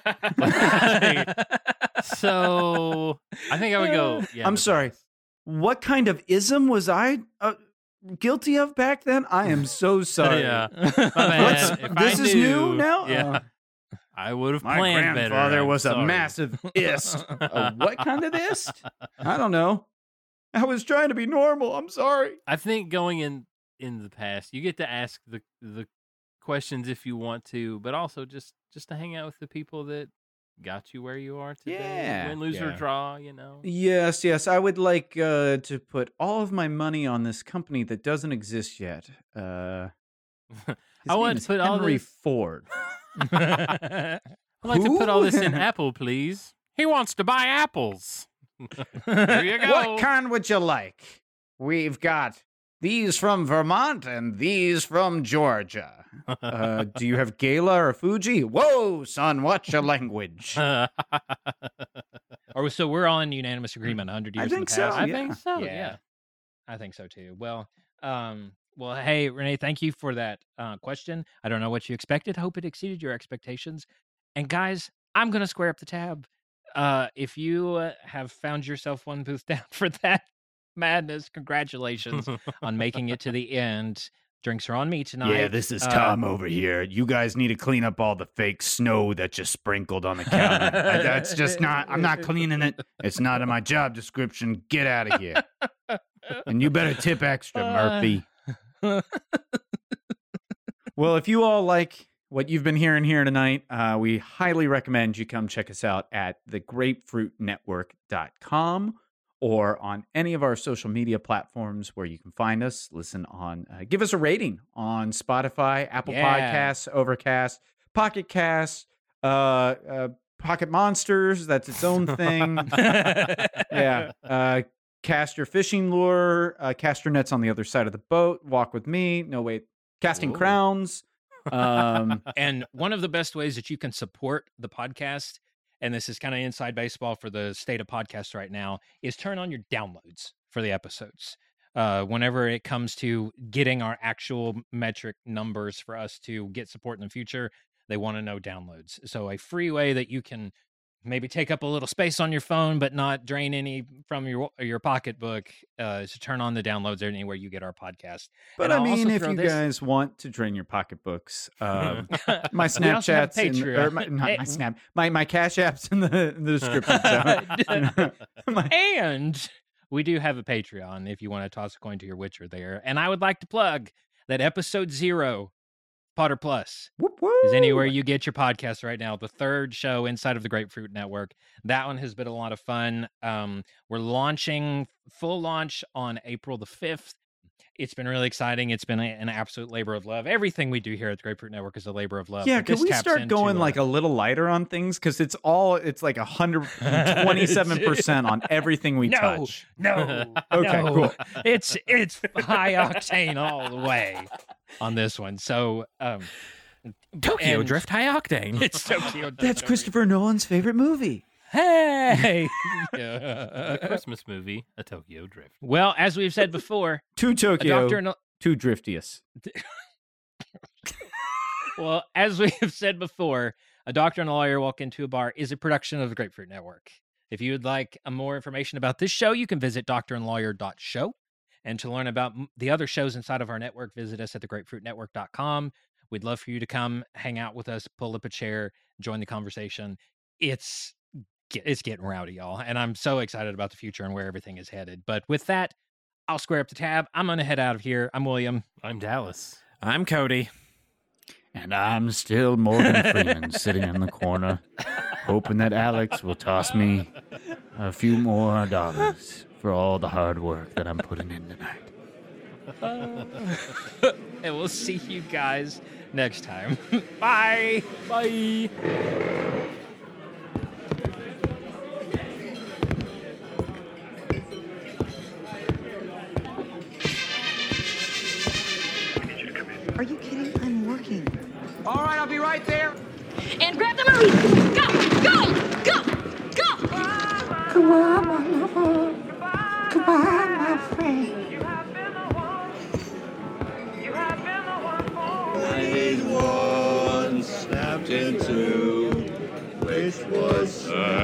So I think I would go. Yeah, I'm sorry. What kind of ism was I guilty of back then? I am so sorry. Yeah. My bad. If This I is knew- new now? Yeah. I would have My planned better. grandfather I'm was a sorry. massive ist. What kind of ist? I don't know. I was trying to be normal. I'm sorry. I think going in the past, you get to ask the questions if you want to, but also just to hang out with the people that got you where you are today. Yeah. Win, lose, or Yeah. draw, Yes. I would like to put all of my money on this company that doesn't exist yet. I His want name to is put all Henry this- Ford. I'd like to put all this in Apple, please. He wants to buy apples. There you go. What kind would you like? We've got these from Vermont and these from Georgia. Do you have Gala or Fuji? Whoa, son, watch your language. Or so we're all in unanimous agreement. 100 years. I think in the so. past. I think so, yeah. I think so too. Well, hey, Renee, thank you for that question. I don't know what you expected. Hope it exceeded your expectations. And guys, I'm gonna square up the tab. If you have found yourself one booth down for that madness, congratulations on making it to the end. Drinks are on me tonight. Yeah, this is Tom over here. You guys need to clean up all the fake snow that you sprinkled on the counter. That's just not, I'm not cleaning it. It's not in my job description. Get out of here. And you better tip extra, Murphy. Well, if you all like what you've been hearing here tonight, we highly recommend you come check us out at thegrapefruitnetwork.com or on any of our social media platforms where you can find us. Listen on, give us a rating on Spotify, Apple Podcasts, Overcast, Pocket Cast, Pocket Monsters. That's its own thing. Yeah. Cast your fishing lure, cast your nets on the other side of the boat, walk with me. No, wait. Casting crowns. And one of the best ways that you can support the podcast, and this is kind of inside baseball for the state of podcasts right now, is turn on your downloads for the episodes. Whenever it comes to getting our actual metric numbers for us to get support in the future, they want to know downloads. So a free way that you can maybe take up a little space on your phone, but not drain any from your pocketbook is to turn on the downloads anywhere you get our podcast. But And I I'll mean, also if throw you this- guys want to drain your pocketbooks, my We also have Snapchats, Patreon. my Cash Apps in the description. So, And we do have a Patreon if you want to toss a coin to your Witcher there. And I would like to plug that episode 0, Potter Plus, is anywhere you get your podcast right now. The 3rd show inside of the Grapefruit Network. That one has been a lot of fun. We're launching full launch on April the 5th. It's been really exciting. It's been an absolute labor of love. Everything we do here at the Grapefruit Network is a labor of love. yeah, But can this we taps start into, going like a little lighter on things? Because it's like 127% on everything we touch. No. Okay, no. cool. It's high octane all the way on this one. So Tokyo and- Drift High Octane. It's Tokyo Drift. That's Christopher Nolan's favorite movie. Hey. A Christmas movie, A Tokyo Drift. Well, as we've said before, Two Tokyo, Dr. No- two Driftiest. well, as we have said before, A Doctor and a Lawyer Walk Into a Bar is a production of the Grapefruit Network. If you would like more information about this show, you can visit drandlawyer.show. And to learn about the other shows inside of our network, visit us at thegrapefruitnetwork.com. We'd love for you to come hang out with us, pull up a chair, join the conversation. It's getting rowdy, y'all. And I'm so excited about the future and where everything is headed. But with that, I'll square up the tab. I'm going to head out of here. I'm William. I'm Dallas. I'm Cody. And I'm still Morgan Freeman sitting in the corner, hoping that Alex will toss me a few more dollars for all the hard work that I'm putting in tonight. And we'll see you guys next time. Bye. Bye. Are you kidding? I'm working. All right, I'll be right there. And grab the Marie. Go, go, go, go. Goodbye, my lover. Goodbye, my friend. Played one, snapped in two, which was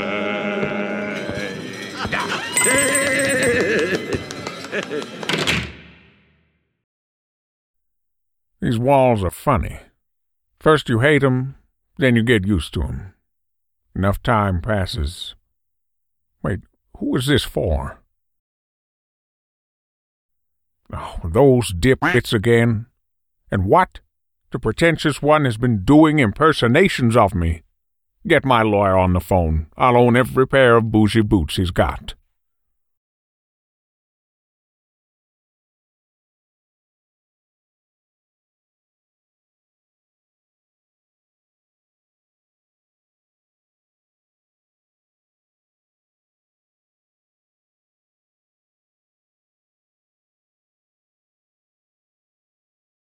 These walls are funny. First you hate 'em, then you get used to 'em. Enough time passes. Wait, who is this for? Oh, those dipwits again. And what? The pretentious one has been doing impersonations of me. Get my lawyer on the phone. I'll own every pair of bougie boots he's got.